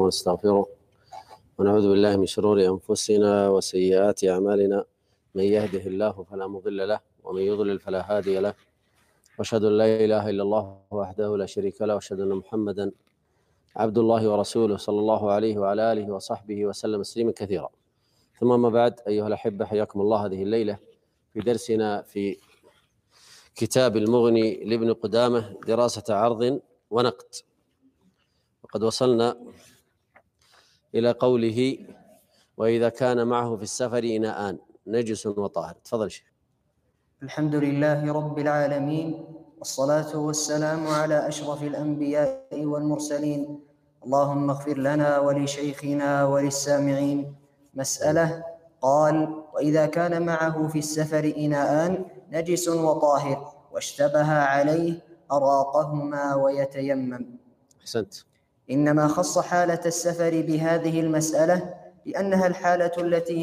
ونستغفره ونعوذ بالله من شرور أنفسنا وسيئات أعمالنا. من يهده الله فلا مضل له ومن يضلل فلا هادي له، وأشهد أن لا إله إلا الله وحده لا شريك له، وأشهد أن محمدا عبد الله ورسوله صلى الله عليه وعلى آله وصحبه وسلم تسليما كثيرا. ثم ما بعد، أيها الأحبة، حياكم الله هذه الليلة في درسنا في كتاب المغني لابن قدامة، دراسة عرض ونقد. وقد وصلنا إلى قوله: وإذا كان معه في السفر إناءان نجس وطاهر. تفضل شيخ. الحمد لله رب العالمين، والصلاة والسلام على أشرف الأنبياء والمرسلين. اللهم اغفر لنا ولشيخنا وللسامعين. مسألة: قال: وإذا كان معه في السفر إناءان نجس وطاهر واشتبه عليه أراقهما ويتيمم. أحسنت. إنما خص حالة السفر بهذه المسألة لأنها الحالة التي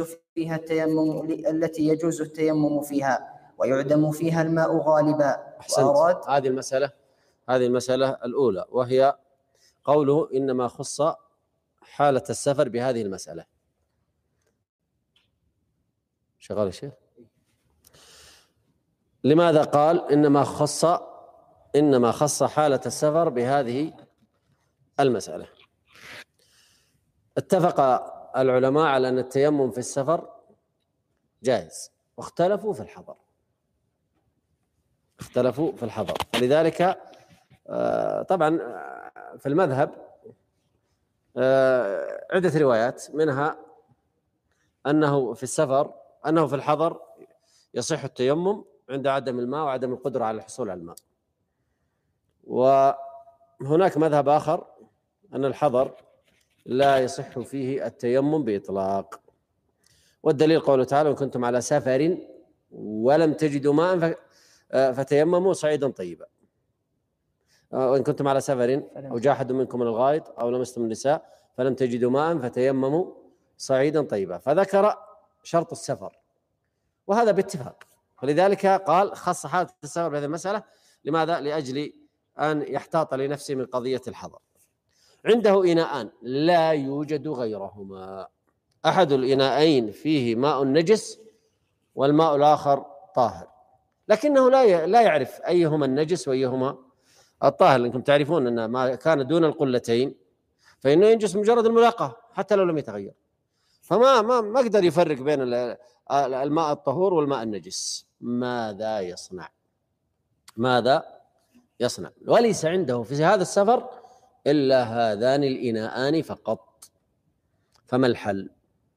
يجوز التيمم فيها ويعدم فيها الماء غالبا. أحسنت. هذه المسألة الأولى، وهي قوله إنما خص حالة السفر بهذه المسألة. شغال الشيخ؟ لماذا قال إنما خص حالة السفر بهذه المسألة؟ اتفق العلماء على أن التيمم في السفر جائز، واختلفوا في الحضر. فلذلك طبعا في المذهب عدة روايات، منها أنه في الحضر يصح التيمم عند عدم الماء وعدم القدرة على الحصول على الماء. وهناك مذهب آخر أن الحضر لا يصح فيه التيمم بإطلاق، والدليل قوله تعالى: وإن كنتم على سفر ولم تجدوا ماء فتيمموا صعيدا طيبا. وإن كنتم على سفر أو جاء أحد منكم من الغائط أو لمستم النساء فلم تجدوا ماء فتيمموا صعيدا طيبا، فذكر شرط السفر، وهذا باتفاق. فلذلك قال خص حالة السفر بهذه المسألة. لماذا؟ لأجل أن يحتاط لنفسه من قضية الحضر. عنده إناءان لا يوجد غيرهما، أحد الإناءين فيه ماء نجس والماء الآخر طاهر، لكنه لا يعرف أيهما النجس وأيهما الطاهر، لأنكم تعرفون أن ما كان دون القلتين فإنه ينجس مجرد الملاقاة حتى لو لم يتغير، فما قدر يفرق بين الماء الطهور والماء النجس. ماذا يصنع؟ وليس عنده في هذا السفر إلا هذان الإناءان فقط، فما الحل؟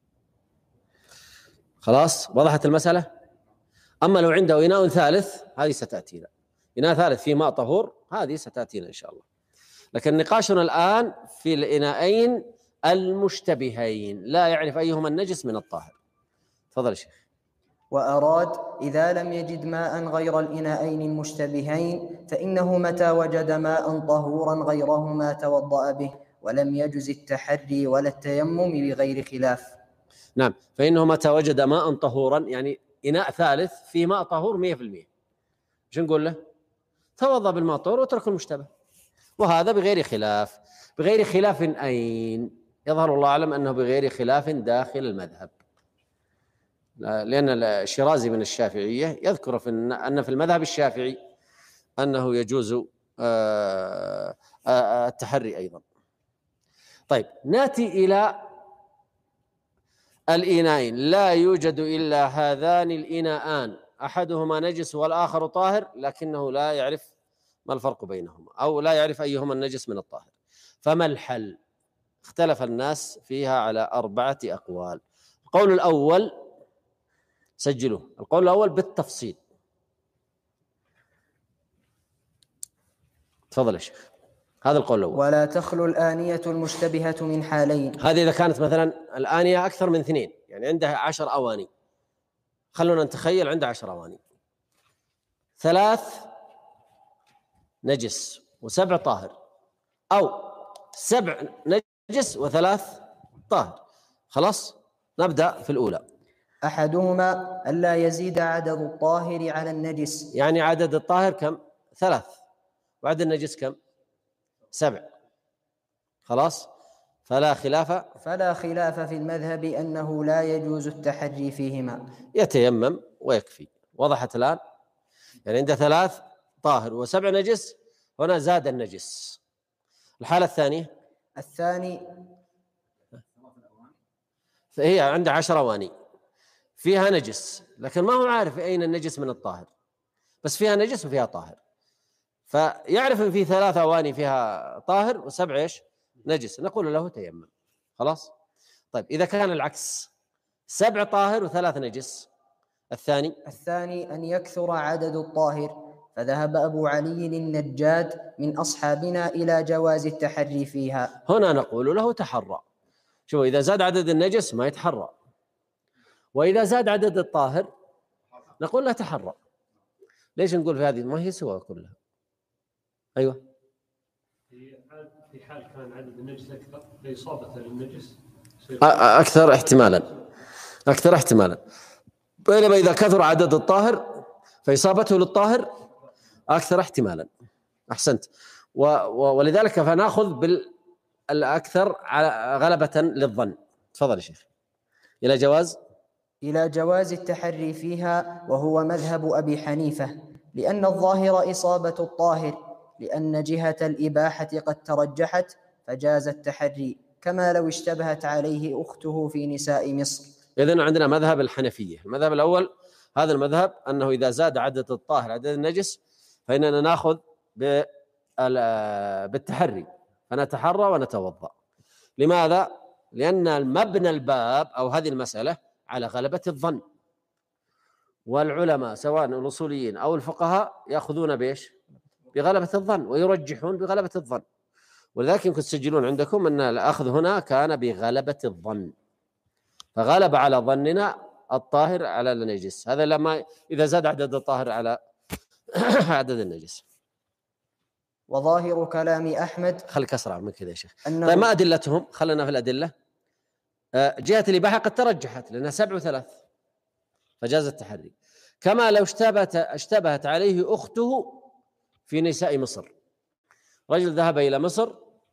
خلاص وضحت المسألة. أما لو عنده إناء ثالث، هذه ستأتينا، إناء ثالث فيه ماء طهور، هذه ستأتينا إن شاء الله. لكن نقاشنا الآن في الإناءين المشتبهين، لا يعرف أيهما النجس من الطاهر. تفضل شيخ. وأراد إذا لم يجد ماء غير الإناءين المشتبهين فإنه متى وجد ماء طهورا غيرهما توضأ به، ولم يجز التحري ولا التيمم بغير خلاف. نعم، فإنه متى وجد ماء طهورا، يعني إناء ثالث فيه ماء طهور 100%، شو نقول له؟ توضأ بالماء الطهور واترك المشتبه، وهذا بغير خلاف أين؟ يظهر الله أعلم أنه بغير خلاف داخل المذهب، لأن الشيرازي من الشافعية يذكر أن في المذهب الشافعي أنه يجوز التحري أيضا. طيب، نأتي إلى الإناءين، لا يوجد إلا هذان الإناءان، أحدهما نجس والآخر طاهر، لكنه لا يعرف ما الفرق بينهما، أو لا يعرف أيهما النجس من الطاهر. فما الحل؟ اختلف الناس فيها على 4 أقوال. القول الأول سجلوه، القول الأول بالتفصيل. تفضل يا شيخ. هذا القول الأول: ولا تخلو الآنية المشتبهة من حالين. هذه إذا كانت مثلا الآنية أكثر من 2، يعني عندها 10 أواني، خلونا نتخيل عنده 10 أواني، 3 نجس و7 طاهر، أو 7 نجس و3 طاهر. خلاص، نبدأ في الأولى. أحدهما ألا يزيد عدد الطاهر على النجس، يعني عدد الطاهر كم؟ 3، وعدد النجس كم؟ 7. خلاص، فلا خلاف في المذهب أنه لا يجوز التحري فيهما. يتيمم ويكفي. وضحت الآن؟ يعني عنده 3 طاهر و7 نجس، هنا زاد النجس. الحالة الثانية فهي عنده 10 أواني فيها نجس، لكن ما هو عارف أين النجس من الطاهر، بس فيها نجس وفيها طاهر، فيعرف أن في 3 أواني فيها طاهر و7 إيش؟ نجس، نقول له تيمم. خلاص. طيب إذا كان العكس 7 طاهر و3 نجس، الثاني أن يكثر عدد الطاهر، فذهب أبو علي النجاد من أصحابنا إلى جواز التحري فيها. هنا نقول له تحرى. شوف، إذا زاد عدد النجس ما يتحرى، وإذا زاد عدد الطاهر نقول له تحرى. ليش نقول في هذه؟ ما هي سواء كلها. أيوة، في حال كان عدد النجس أكثر فإصابته للنجس أكثر احتمالا، بينما إذا كثر عدد الطاهر فإصابته للطاهر أكثر احتمالا. أحسنت. ولذلك فنأخذ بالأكثر غلبة للظن. تفضل يا شيخ. إلى جواز التحري فيها، وهو مذهب أبي حنيفة، لأن الظاهر إصابة الطاهر، لأن جهة الإباحة قد ترجحت فجاز التحري، كما لو اشتبهت عليه أخته في نساء مصر. إذن عندنا مذهب الحنفية. المذهب الأول هذا المذهب أنه إذا زاد عدد الطاهر عدد النجس فإننا نأخذ بالتحري، فنتحرى ونتوضأ. لماذا؟ لأن مبنى الباب أو هذه المسألة على غلبة الظن، والعلماء سواء الأصوليين أو الفقهاء يأخذون بإيش؟ بغلبة الظن، ويرجحون بغلبة الظن. ولذلك يمكن تسجلون عندكم أن الأخذ هنا كان بغلبة الظن، فغلب على ظننا الطاهر على النجس. هذا لما إذا زاد عدد الطاهر على عدد النجس. وظاهر كلام أحمد، خليك أسرع من كذا يا شيخ. طيب ما أدلتهم؟ خلنا في الأدلة. جهة الإباحة قد ترجحت لأنها 7 و3 فجاز التحري، كما لو اشتبهت عليه أخته في نساء مصر. رجل ذهب إلى مصر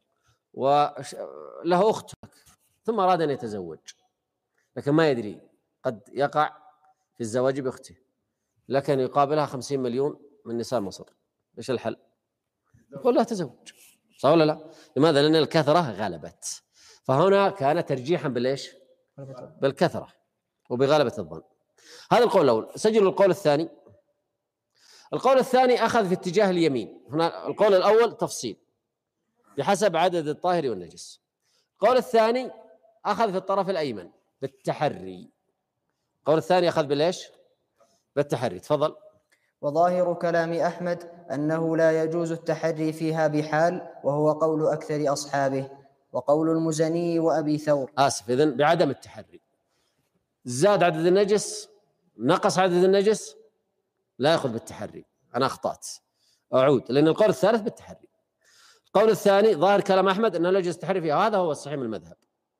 وله أخت ثم أراد أن يتزوج، لكن ما يدري قد يقع في الزواج بأخته، لكن يقابلها 50 مليون من نساء مصر. إيش الحل؟ يقول لا تزوج، صح ولا لا؟ لماذا؟ لأن الكثرة غلبت، فهنا كان ترجيحا بالإيش؟ بالكثرة وبغلبة الظن. هذا القول الأول. سجلوا القول الثاني. القول الثاني أخذ في اتجاه اليمين. هنا القول الأول تفصيل بحسب عدد الطاهر والنجس. القول الثاني أخذ في الطرف الأيمن بالتحري. القول الثاني أخذ بالإيش؟ بالتحري. تفضل. وظاهر كلام أحمد أنه لا يجوز التحري فيها بحال، وهو قول أكثر أصحابه، وقول المزني وأبي ثور. إذن بعدم التحري. زاد عدد النجس، نقص عدد النجس، لا يأخذ بالتحري. أنا أخطأت، أعود، لأن القول الثالث بالتحري. القول الثاني ظاهر كلام أحمد أنه لا يجوز التحري فيها، هذا هو الصحيح من المذهب.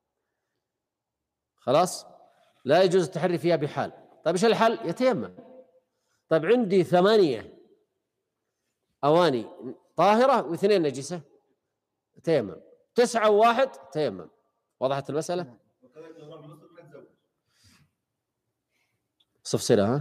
خلاص، لا يجوز التحري فيها بحال. طيب إيش الحل؟ يتيمم. طيب عندي 8 أواني طاهرة و2 نجسة، تيمم. 9 و1 تيمم. وضحت المسألة؟ صفصلها.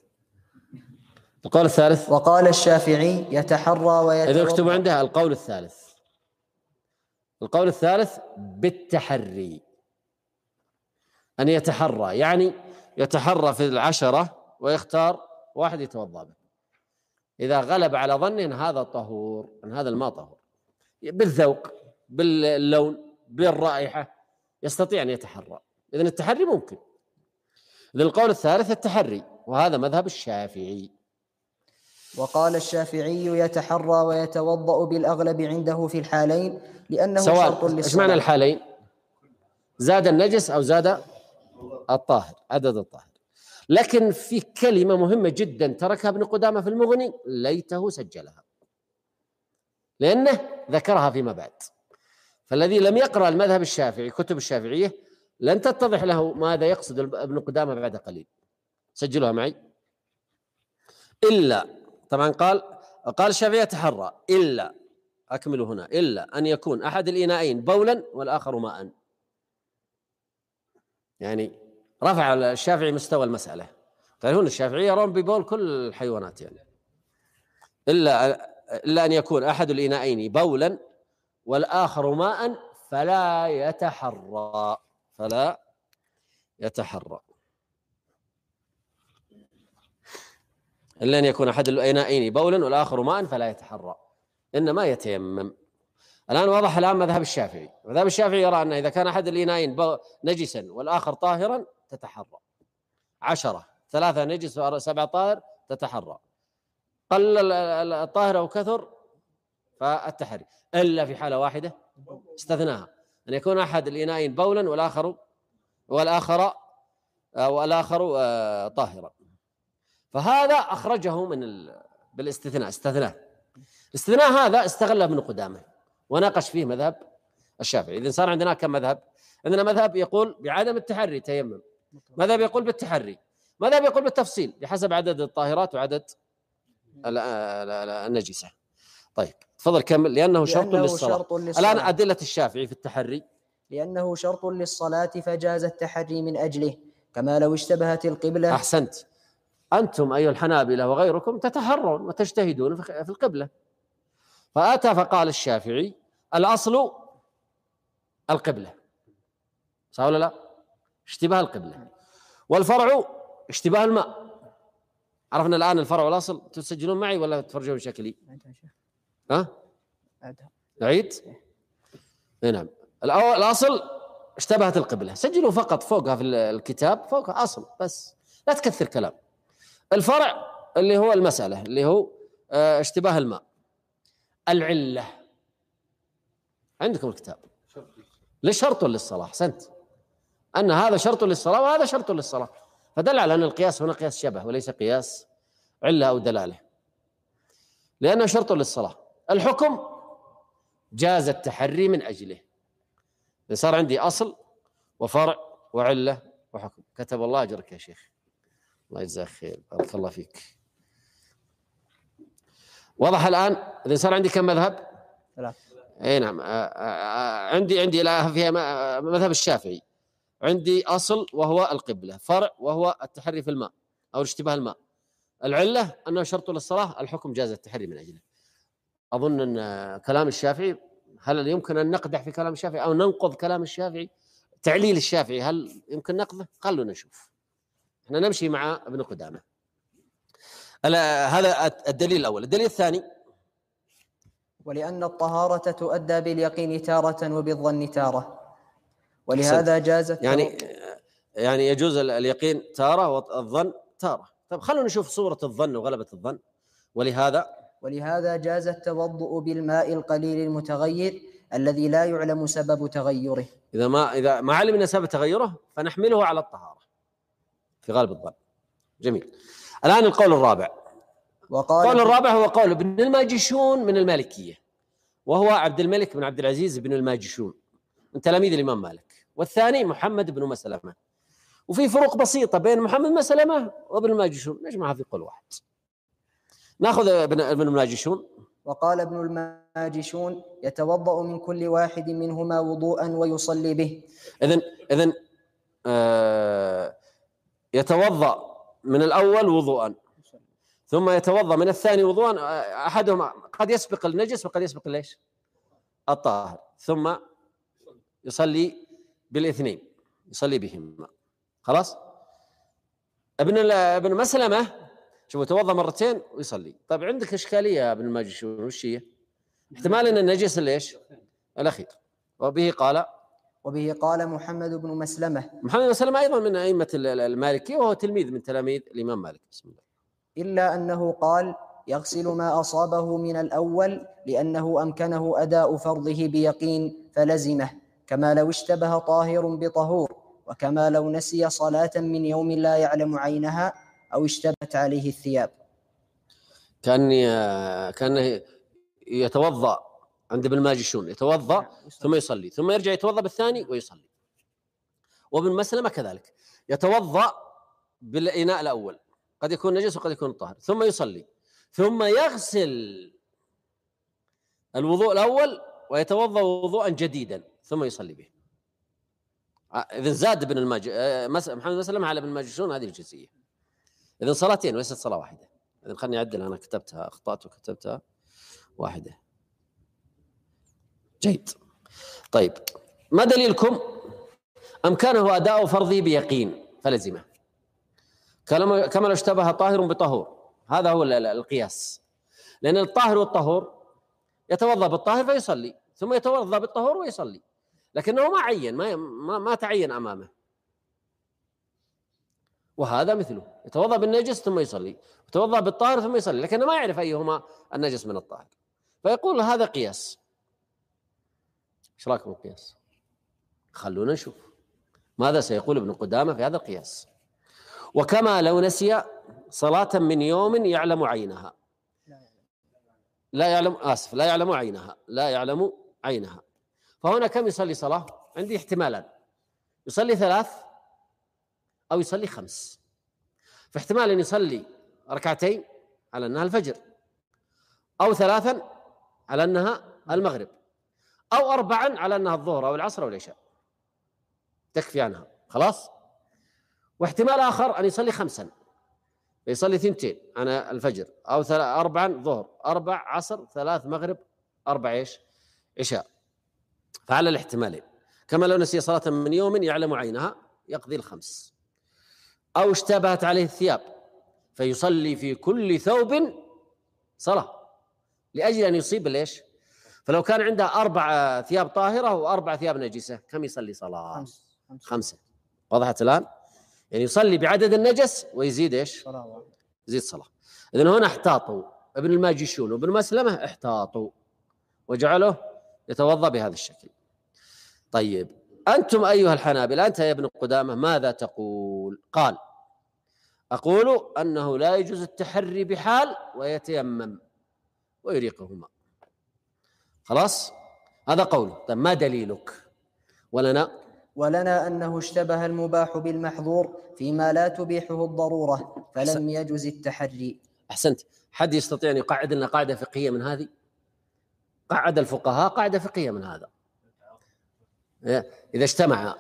القول الثالث. وقال الشافعي يتحرى ويتوضأ. إذا اكتبوا عندها القول الثالث. القول الثالث بالتحري، أن يتحرى، يعني يتحرى في 10 ويختار 1 يتوضأ به. إذا غلب على ظن هذا طهور، أن هذا الماء طهور، بالذوق، باللون، بالرائحة، يستطيع أن يتحرى. إذن التحري ممكن. إذن القول الثالث التحري، وهذا مذهب الشافعي. وقال الشافعي يتحرى ويتوضأ بالأغلب عنده في الحالين، لأنه شرط للصلاة. إيش معنى الحالين؟ زاد النجس أو زاد الطاهر، عدد الطاهر. لكن في كلمة مهمة جدا تركها ابن قدامة في المغني، ليته سجلها، لأنه ذكرها فيما بعد. فالذي لم يقرأ المذهب الشافعي كتب الشافعية لن تتضح له ماذا يقصد ابن قدامة بعد قليل. سجلوها معي. إلا، طبعا قال الشافعي يتحرى إلا أكملوا هنا، إلا أن يكون أحد الإناءين بولا والآخر ماء. يعني رفع الشافعي مستوى المسألة، قال هنا الشافعي يرون ببول كل الحيوانات، يعني إلا أن يكون أحد الإناءين بولا والآخر ماء فلا يتحرى. إلا أن يكون أحد الإناءين بولا والآخر ماء فلا يتحرى، إنما يتيمم. الآن وضح مذهب الشافعي. مذهب الشافعي يرى أن إذا كان أحد الإناءين نجسا والآخر طاهرا تتحرى 10، 3 نجس و7 طاهر تتحرى، قل الطاهر أو كثر فالتحري، إلا في حالة واحدة استثناها، أن يكون أحد الإناءين بولا والآخر طاهرا. فهذا أخرجه بالاستثناء. الاستثناء هذا استغله ابن قدامة وناقش فيه مذهب الشافعي. إذن صار عندنا كم مذهب؟ عندنا مذهب يقول بعدم التحري تيمم، مذهب يقول بالتحري، مذهب يقول بالتفصيل بحسب عدد الطاهرات وعدد النجسة. طيب تفضل كمل. لأنه شرط للصلاة. الآن أدلة الشافعي في التحري: لأنه شرط للصلاة فجاز التحري من أجله، كما لو اشتبهت القبلة. أحسنت. أنتم أيها الحنابلة وغيركم تتحرون وتجتهدون في القبلة، فأتى فقال الشافعي الأصل القبلة، صح ولا لا؟ اشتباه القبلة، والفرع اشتباه الماء. عرفنا الآن الفرع والأصل. تسجلون معي ولا تفرجون شكلي؟ نعيد؟ نعم. الأصل اشتبهت القبلة، سجلوا فقط فوقها في الكتاب، فوقها أصل بس، لا تكثر كلام. الفرع اللي هو المسألة اللي هو اشتباه الماء. العلة عندكم الكتاب، لشرط للصلاة. أحسنت، أن هذا شرط للصلاة وهذا شرط للصلاة، فدل على أن القياس هنا قياس شبه وليس قياس علة أو دلالة، لأنه شرط للصلاة. الحكم جاز التحري من أجله. صار عندي أصل وفرع وعلة وحكم. كتب الله أجرك يا شيخ، الله يجزاك خير، بارك الله فيك. واضح الآن؟ إذا صار عندي كم مذهب؟ 3. أي نعم. عندي فيها مذهب الشافعي، عندي أصل وهو القبلة، فرع وهو التحري في الماء أو اشتباه الماء، العلة أنه شرط للصلاة، الحكم جاز التحري من أجله. أظن أن كلام الشافعي، هل يمكن أن نقدح في كلام الشافعي أو ننقض كلام الشافعي؟ تعليل الشافعي هل يمكن نقضه؟ خلونا نشوف، احنا نمشي مع ابن قدامة. هذا الدليل الأول. الدليل الثاني: ولأن الطهارة تؤدى باليقين تارة وبالظن تارة، ولهذا جازت يعني يجوز اليقين تارة والظن تارة. طيب خلونا نشوف صورة الظن وغلبة الظن. ولهذا جاز التوضؤ بالماء القليل المتغير الذي لا يعلم سبب تغيره. إذا ما علمنا سبب تغيره فنحمله على الطهارة في غالب الظن. جميل. الآن القول الرابع. القول الرابع هو قول ابن الماجشون من المالكية، وهو عبد الملك بن عبد العزيز بن الماجشون من تلاميذ الإمام مالك، والثاني محمد بن مسلمة. وفي فروق بسيطة بين محمد بن مسلمة وابن الماجشون، نجمعها في قول واحد. نأخذ ابن الماجشون. وقال ابن الماجشون: يتوضأ من كل واحد منهما وضوءا ويصلي به. إذن يتوضأ من الأول وضوءا، ثم يتوضأ من الثاني وضوءا، أحدهما قد يسبق النجس وقد يسبق ليش؟ الطاهر، ثم يصلي بالاثنين، يصلي بهما. خلاص. ابن مسلمة شوف يتوضأ مرتين ويصلي. طيب عندك إشكالية يا ابن الماجشون، وش هي؟ احتمال أن النجس ليش؟ الأخير. وبه قال محمد بن مسلمة. محمد بن مسلمة أيضا من أئمة المالكية، وهو تلميذ من تلاميذ الإمام مالك. بسم الله. إلا أنه قال: يغسل ما أصابه من الأول لأنه أمكنه أداء فرضه بيقين فلزمه، كما لو اشتبه طاهر بطهور، وكما لو نسي صلاة من يوم لا يعلم عينها أو اشتبهت عليه الثياب. كان يتوضأ عند ابن الماجشون، يتوضأ ثم يصلي، ثم يرجع يتوضأ بالثاني ويصلي. وابن مسلمة كذلك يتوضأ بالإناء الأول، قد يكون نجس وقد يكون طاهر، ثم يصلي، ثم يغسل الوضوء الأول ويتوضأ وضوءا جديدا ثم يصلي به. إذن زاد ابن محمد مسلم على ابن الماجشون هذه الجزئية. إذن صلاتين وليست صلاة واحدة. إذن خلني أعدل، أنا كتبتها أخطأت وكتبتها واحدة. جيد. طيب، ما دليلكم؟ أمكانه أداء فرضه بيقين فلزمه، كما لو اشتبه طاهر بطهور. هذا هو القياس، لأن الطاهر والطهور يتوضأ بالطاهر فيصلي، ثم يتوضأ بالطهور ويصلي، لكنه ما عين، ما تعين أمامه. وهذا مثله، يتوضأ بالنجس ثم يصلي، يتوضأ بالطاهر ثم يصلي، لكنه ما يعرف أيهما النجس من الطاهر، فيقول هذا قياس. ايش رايكم القياس؟ خلونا نشوف ماذا سيقول ابن قدامة في هذا القياس. وكما لو نسي صلاة من يوم يعلم عينها، لا يعلم عينها، فهنا كم يصلي صلاة؟ عندي احتمالان، يصلي 3 أو يصلي 5. فاحتمال أن يصلي 2 على أنها الفجر، أو 3 على أنها المغرب، أو 4 على أنها الظهر أو العصر أو العشاء، تكفي عنها خلاص. واحتمال آخر أن يصلي 5، يصلي 2 على الفجر، أو 4 ظهر، 4 عصر، 3 مغرب، 4 عشاء. فعلى الاحتمالين، كما لو نسي صلاة من يوم يعلم عينها يقضي 5، أو اشتبهت عليه الثياب فيصلي في كل ثوب صلاة لأجل أن يصيب ليش؟ فلو كان عنده 4 ثياب طاهرة و4 ثياب نجسة، كم يصلي صلاة؟ 5. وضحت الآن؟ يعني يصلي بعدد النجس ويزيد ايش؟ يزيد صلاة. إذن هنا احتاطوا ابن الماجشون وابن مسلمة، احتاطوا وجعله يتوضأ بهذا الشكل. طيب، أنتم أيها الحنابلة، أنت يا ابن قدامة ماذا تقول؟ قال: أقول أنه لا يجوز التحري بحال ويتيمم ويريقهما. خلاص، هذا قوله. طيب، ما دليلك؟ ولنا أنه اشتبه المباح بالمحظور فيما لا تبيحه الضرورة فلم يجوز التحري. أحسنت. حد يستطيع أن يقعد لنا قاعدة فقهية من هذه؟ قعد الفقهاء قاعدة فقهية من هذا. إذا اجتمع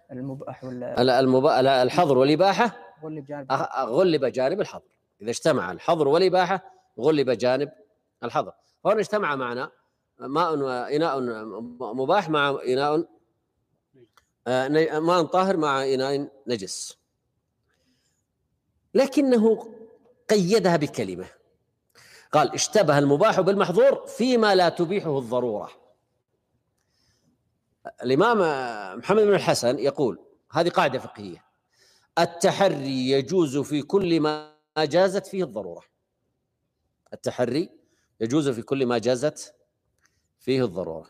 الحظر والإباحة غلب جانب الحظر. إذا اجتمع الحظر والإباحة غلب جانب الحظر. هنا اجتمع معنا إناء مباح مع ماء طاهر مع إناء نجس، لكنه قيدها بكلمة، قال: اشتبه المباح بالمحظور فيما لا تبيحه الضرورة. الإمام محمد بن الحسن يقول هذه قاعدة فقهية: التحري يجوز في كل ما جازت فيه الضرورة. التحري يجوز في كل ما جازت فيه الضرورة،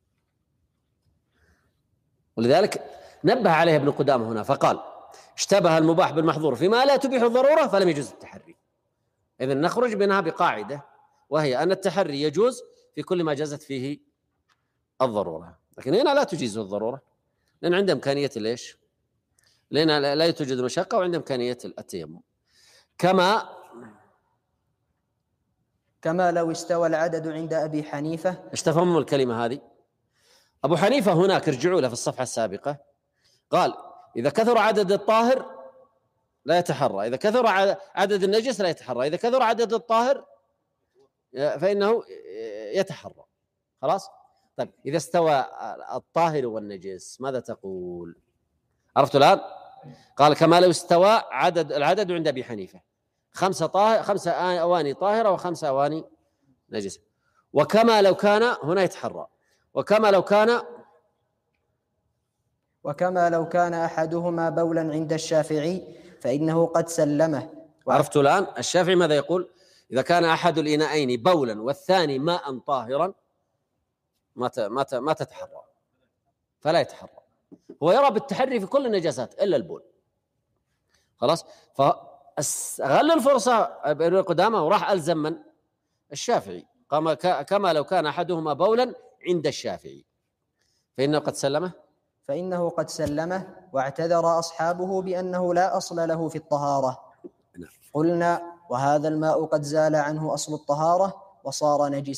ولذلك نبه عليه ابن قدامة هنا فقال: اشتبه المباح بالمحظور فيما لا تبيح الضرورة فلم يجوز التحري. إذن نخرج منها بقاعدة، وهي أن التحري يجوز في كل ما جازت فيه الضرورة، لكن هنا لا تجيزه الضرورة، لأن عنده إمكانية ليش؟ لأن لا توجد مشقة وعنده إمكانية التيمم. كما لو استوى العدد عند أبي حنيفة. ايش تفهم الكلمة هذه؟ أبو حنيفة هناك ارجعوا له في الصفحة السابقة، قال: إذا كثر عدد الطاهر لا يتحرى، إذا كثر عدد النجس لا يتحرى، إذا كثر عدد الطاهر فإنه يتحرى. خلاص؟ طيب، إذا استوى الطاهر والنجس ماذا تقول؟ عرفت الآن؟ قال: كما لو استوى العدد عند أبي حنيفة 5 أواني طاهرة و5 أواني نجسة. وكما لو كان هنا يتحرى، وكما لو كان أحدهما بولا عند الشافعي فإنه قد سلمه. عرفت الآن؟ الشافعي ماذا يقول؟ إذا كان أحد الإناءين بولا والثاني ماء طاهرا ما تتحرى، فلا يتحرى. هو يرى بالتحري في كل النجاسات إلا البول. خلاص، فغل الفرصة ابن قدامة وراح ألزم من؟ الشافعي. كما لو كان أحدهما بولا عند الشافعي فإنه قد سلمه واعتذر أصحابه بأنه لا أصل له في الطهارة. قلنا: وهذا الماء قد زال عنه أصل الطهارة وصار نجسا،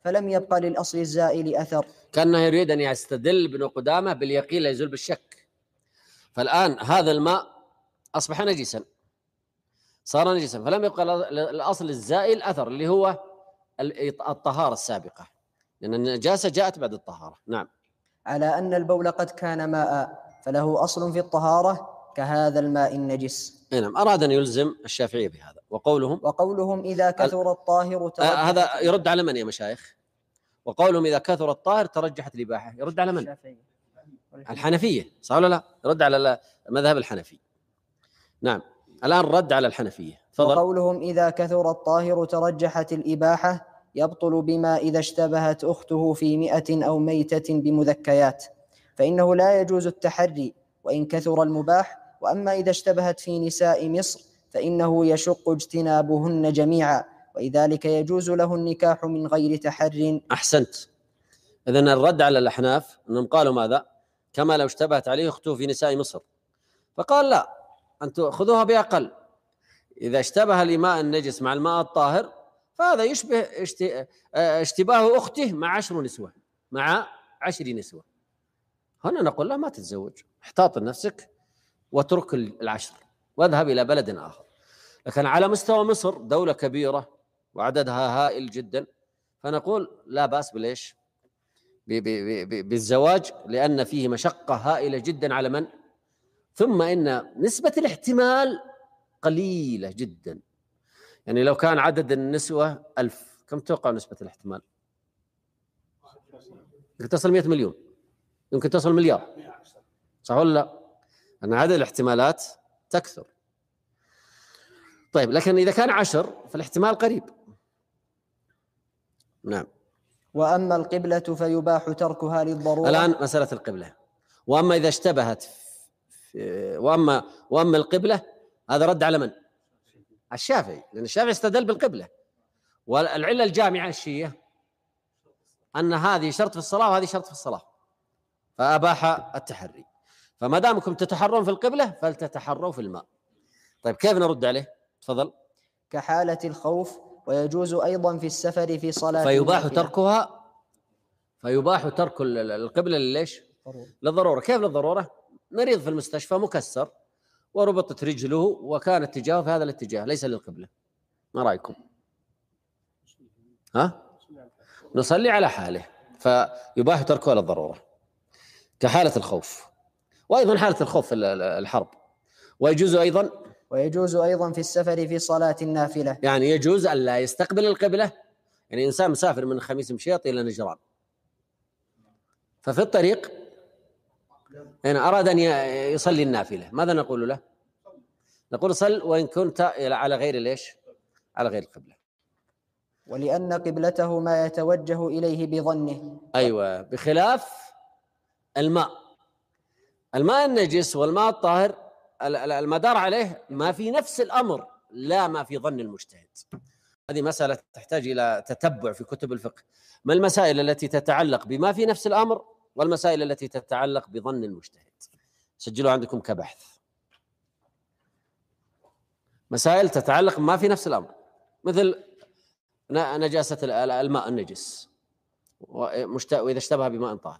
فلم يبق للأصل الزائل أثر. كأنه يريد أن يستدل ابن قدامة باليقين لا يزول بالشك. فالآن هذا الماء أصبح نجسا، صار نجسا، فلم يبقى الأصل الزائل أثر اللي هو الطهارة السابقة، لأن النجاسة جاءت بعد الطهارة. نعم. على أن البول قد كان ماء فله أصل في الطهارة كهذا الماء النجس. نعم. أراد أن يلزم الشافعية بهذا. وقولهم إذا كثر الطاهر هذا يرد على من يا مشايخ؟ وقولهم إذا كثر الطاهر ترجحت الإباحة، يرد على من؟ الحنفية، صح ولا لا؟ يرد على مذهب الحنفي. نعم. الآن رد على الحنفية. فضل. وقولهم إذا كثر الطاهر ترجحت الإباحة يبطل بما إذا اشتبهت أخته في 100 أو ميتة بمذكيات، فإنه لا يجوز التحري وإن كثر المباح. وأما إذا اشتبهت في نساء مصر فإنه يشق اجتنابهن جميعا، ولذلك يجوز له النكاح من غير تحر. أحسنت. إذن الرد على الأحناف أنهم قالوا ماذا؟ كما لو اشتبهت عليه أخته في نساء مصر، فقال لا، أنتم خذوها بأقل. إذا اشتبه الماء النجس مع الماء الطاهر فهذا يشبه اشتباه أخته مع 10 نسوة، مع 10 نسوة. هنا نقول لا، ما تتزوج، احتاط لنفسك واترك 10 واذهب إلى بلد آخر. لكن على مستوى مصر دولة كبيرة وعددها هائل جدا، فنقول لا بأس بالإيش؟ بالزواج، لأن فيه مشقة هائلة جدا على من؟ ثم إن نسبة الاحتمال قليلة جدا. يعني لو كان عدد النسوة 1000، كم توقع نسبة الاحتمال؟ يمكن تصل 100 مليون، يمكن تصل مليار، صح ولا لا؟ أن عدد الاحتمالات تكثر. طيب، لكن إذا كان 10 فالاحتمال قريب. نعم. وأما القبلة فيباح تركها للضرورة. الآن مسألة القبلة، وأما إذا اشتبهت وأما القبلة، هذا رد على من؟ الشافعي، لأن الشافعي استدل بالقبلة، والعلة الجامعة الشيء أن هذه شرط في الصلاة وهذه شرط في الصلاة، فأباح التحري. فما دامكم تتحرون في القبلة فلتتحروا في الماء. طيب كيف نرد عليه؟ تفضل. كحالة الخوف، ويجوز أيضا في السفر في صلاة فيباح ترك القبلة ليش؟ للضرورة. كيف للضرورة؟ مريض في المستشفى مكسر وربطت رجله وكان اتجاهه في هذا الاتجاه، ليس للقبلة، ما رأيكم؟ نصلي على حاله، فيباح تركه للضرورة كحالة الخوف، وأيضا حالة الخوف في الحرب. ويجوز أيضا في السفر في صلاة النافلة، يعني يجوز أن لا يستقبل القبلة. يعني إنسان مسافر من خميس مشيط إلى نجران، ففي الطريق هنا أراد أن يصلي النافلة، ماذا نقول له؟ نقول صل وإن كنت على غير ليش؟ على غير القبلة. ولأن قبلته ما يتوجه إليه بظنه. أيوة، بخلاف الماء النجس والماء الطاهر المدار عليه ما في نفس الأمر، لا ما في ظن المجتهد. هذه مسألة تحتاج إلى تتبع في كتب الفقه، ما المسائل التي تتعلق بما في نفس الأمر والمسائل التي تتعلق بظن المجتهد. سجلوا عندكم كبحث. مسائل تتعلق بما في نفس الأمر، مثل نجاسة الماء النجس وإذا اشتبه بماء طاهر،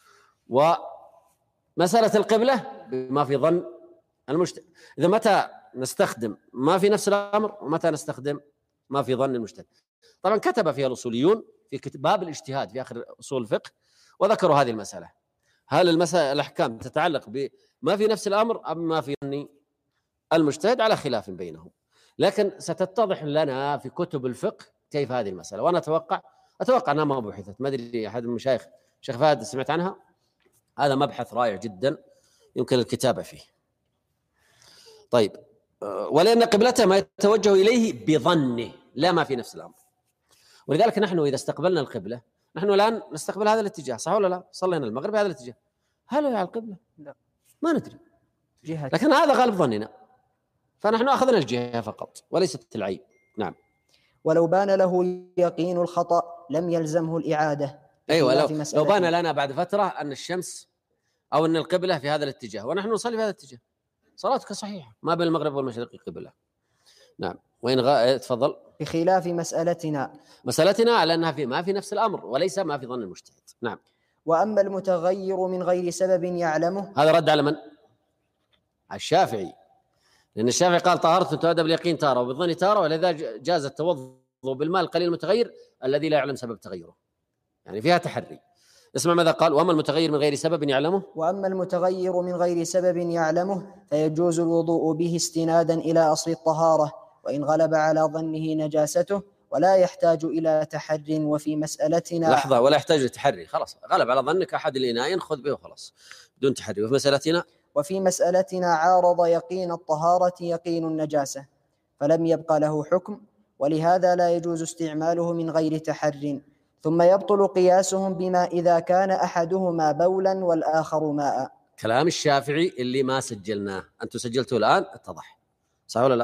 ومسألة القبلة بما في ظن المجتهد. إذا متى نستخدم ما في نفس الأمر ومتى نستخدم ما في ظن المجتهد؟ طبعا كتب فيها الأصوليون في باب الاجتهاد في آخر أصول الفقه وذكروا هذه المسألة. هل المسألة الأحكام تتعلق بما في نفس الأمر أم ما في ظن المجتهد؟ على خلاف بينهم، لكن ستتضح لنا في كتب الفقه كيف هذه المسألة. وأنا أتوقع أنها ما بحثت، ما أدري أحد المشايخ شيخ فهد سمعت عنها؟ هذا مبحث رائع جدا يمكن الكتابة فيه. طيب، ولأن قبلته ما يتوجه إليه بظنه لا ما في نفس الأمر، ولذلك نحن إذا استقبلنا القبلة، نحن الآن نستقبل هذا الاتجاه، صح ولا لا؟ صلينا المغرب هذا الاتجاه، هل هو على القبلة؟ لا، ما ندري، لكن هذا غالب ظننا، فنحن أخذنا الجهة فقط وليست العين. نعم. ولو بان له يقين الخطأ لم يلزمه الإعادة. أيوة، لو بان لنا بعد فترة أن الشمس أو أن القبلة في هذا الاتجاه ونحن نصلي في هذا الاتجاه، صلاتك صحيحة، ما بين المغرب والمشرق قبلة. نعم. تفضل. بخلاف مسألتنا على أنها ما في نفس الأمر وليس ما في ظن المجتهد. نعم. وأما المتغير من غير سبب يعلمه، هذا رد على من؟ على الشافعي، لأن الشافعي قال طهارة تؤدى باليقين تارة وبالظن تارة، ولذا جاز التوضؤ بالماء القليل المتغير الذي لا يعلم سبب تغيره، يعني فيها تحري. اسمع ماذا قال: وأما المتغير من غير سبب يعلمه. وأما المتغير من غير سبب يعلمه فيجوز الوضوء به استنادا إلى أصل الطهارة، وإن غلب على ظنه نجاسته، ولا يحتاج إلى تحر. وفي مسألتنا لحظة، ولا يحتاج لتحري، خلاص غلب على ظنك أحد الإناءين خذ به وخلاص بدون تحري. وفي مسألتنا عارض يقين الطهارة يقين النجاسة فلم يبق له حكم، ولهذا لا يجوز استعماله من غير تحر. ثم يبطل قياسهم بما إذا كان أحدهما بولا والآخر ماء. كلام الشافعي اللي ما سجلناه، أنتم سجلتوا الآن، اتضح صح ولا لا؟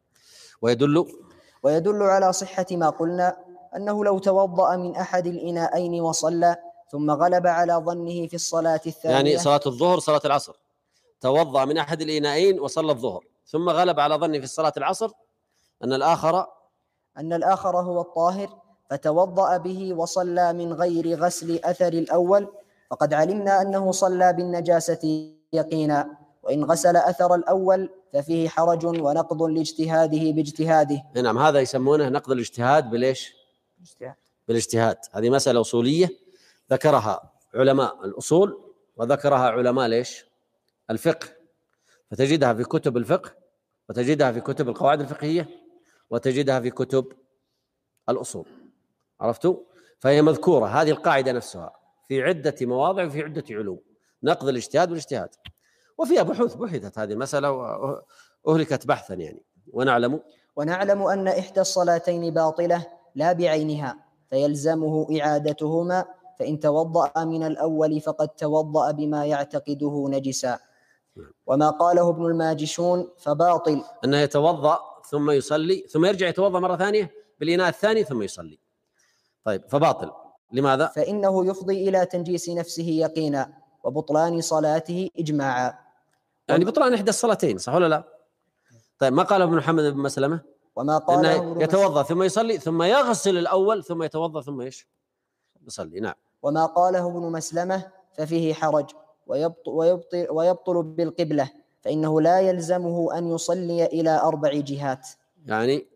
ويدل على صحة ما قلنا أنه لو توضأ من أحد الإناءين وصلى ثم غلب على ظنه في الصلاة الثانية، يعني صلاة الظهر صلاة العصر، توضأ من أحد الإناءين وصلى الظهر ثم غلب على ظنه في الصلاة العصر أن الآخر هو الطاهر، فتوضأ به وصلى من غير غسل أثر الأول، فقد علمنا أنه صلى بالنجاسة يقينا، وإن غسل أثر الأول ففيه حرج ونقض لاجتهاده باجتهاده. نعم، هذا يسمونه نقض الاجتهاد بالاجتهاد. هذه مسألة أصولية ذكرها علماء الأصول وذكرها علماء الفقه، فتجدها في كتب الفقه وتجدها في كتب القواعد الفقهية وتجدها في كتب الأصول. عرفتوا؟ فهي مذكورة هذه القاعدة نفسها في عدة مواضع وفي عدة علوم، نقض الاجتهاد والاجتهاد، وفيها بحثت هذه المسألة وأهلكت بحثا يعني. ونعلم أن إحدى الصلاتين باطلة لا بعينها، فيلزمه إعادتهما، فإن توضأ من الأول فقد توضأ بما يعتقده نجسا. وما قاله ابن الماجشون فباطل، أنه يتوضأ ثم يصلي ثم يرجع يتوضأ مرة ثانية بالإناء الثاني ثم يصلي. طيب، فباطل. لماذا؟ فإنه يفضي إلى تنجيس نفسه يقينا وبطلان صلاته إجماعا، يعني بطلان إحدى الصلاتين، صح ولا لا؟ طيب، ما قال ابن محمد بن مسلمة؟ وما قال أنه يتوضأ ثم يصلي ثم يغسل الأول ثم يتوضأ ثم يصلي. نعم. وما قاله ابن مسلمة ففيه حرج ويبطل بالقبلة، فإنه لا يلزمه أن يصلي إلى 4 جهات، يعني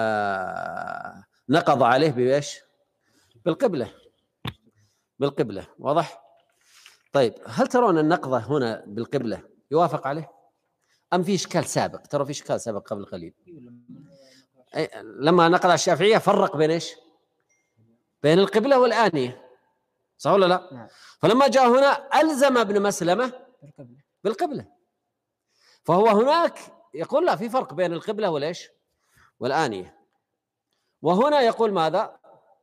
نقض عليه بإيش؟ بالقبلة. واضح؟ طيب، هل ترون النقضة هنا بالقبلة يوافق عليه أم في إشكال سابق؟ ترى في إشكال سابق قبل قليل لما نقض الشافعية فرق بين إيش؟ بين القبلة والآنية، صح ولا لا؟ نعم. فلما جاء هنا ألزم ابن مسلمة بالقبلة، فهو هناك يقول لا، في فرق بين القبلة والآنية، وهنا يقول ماذا؟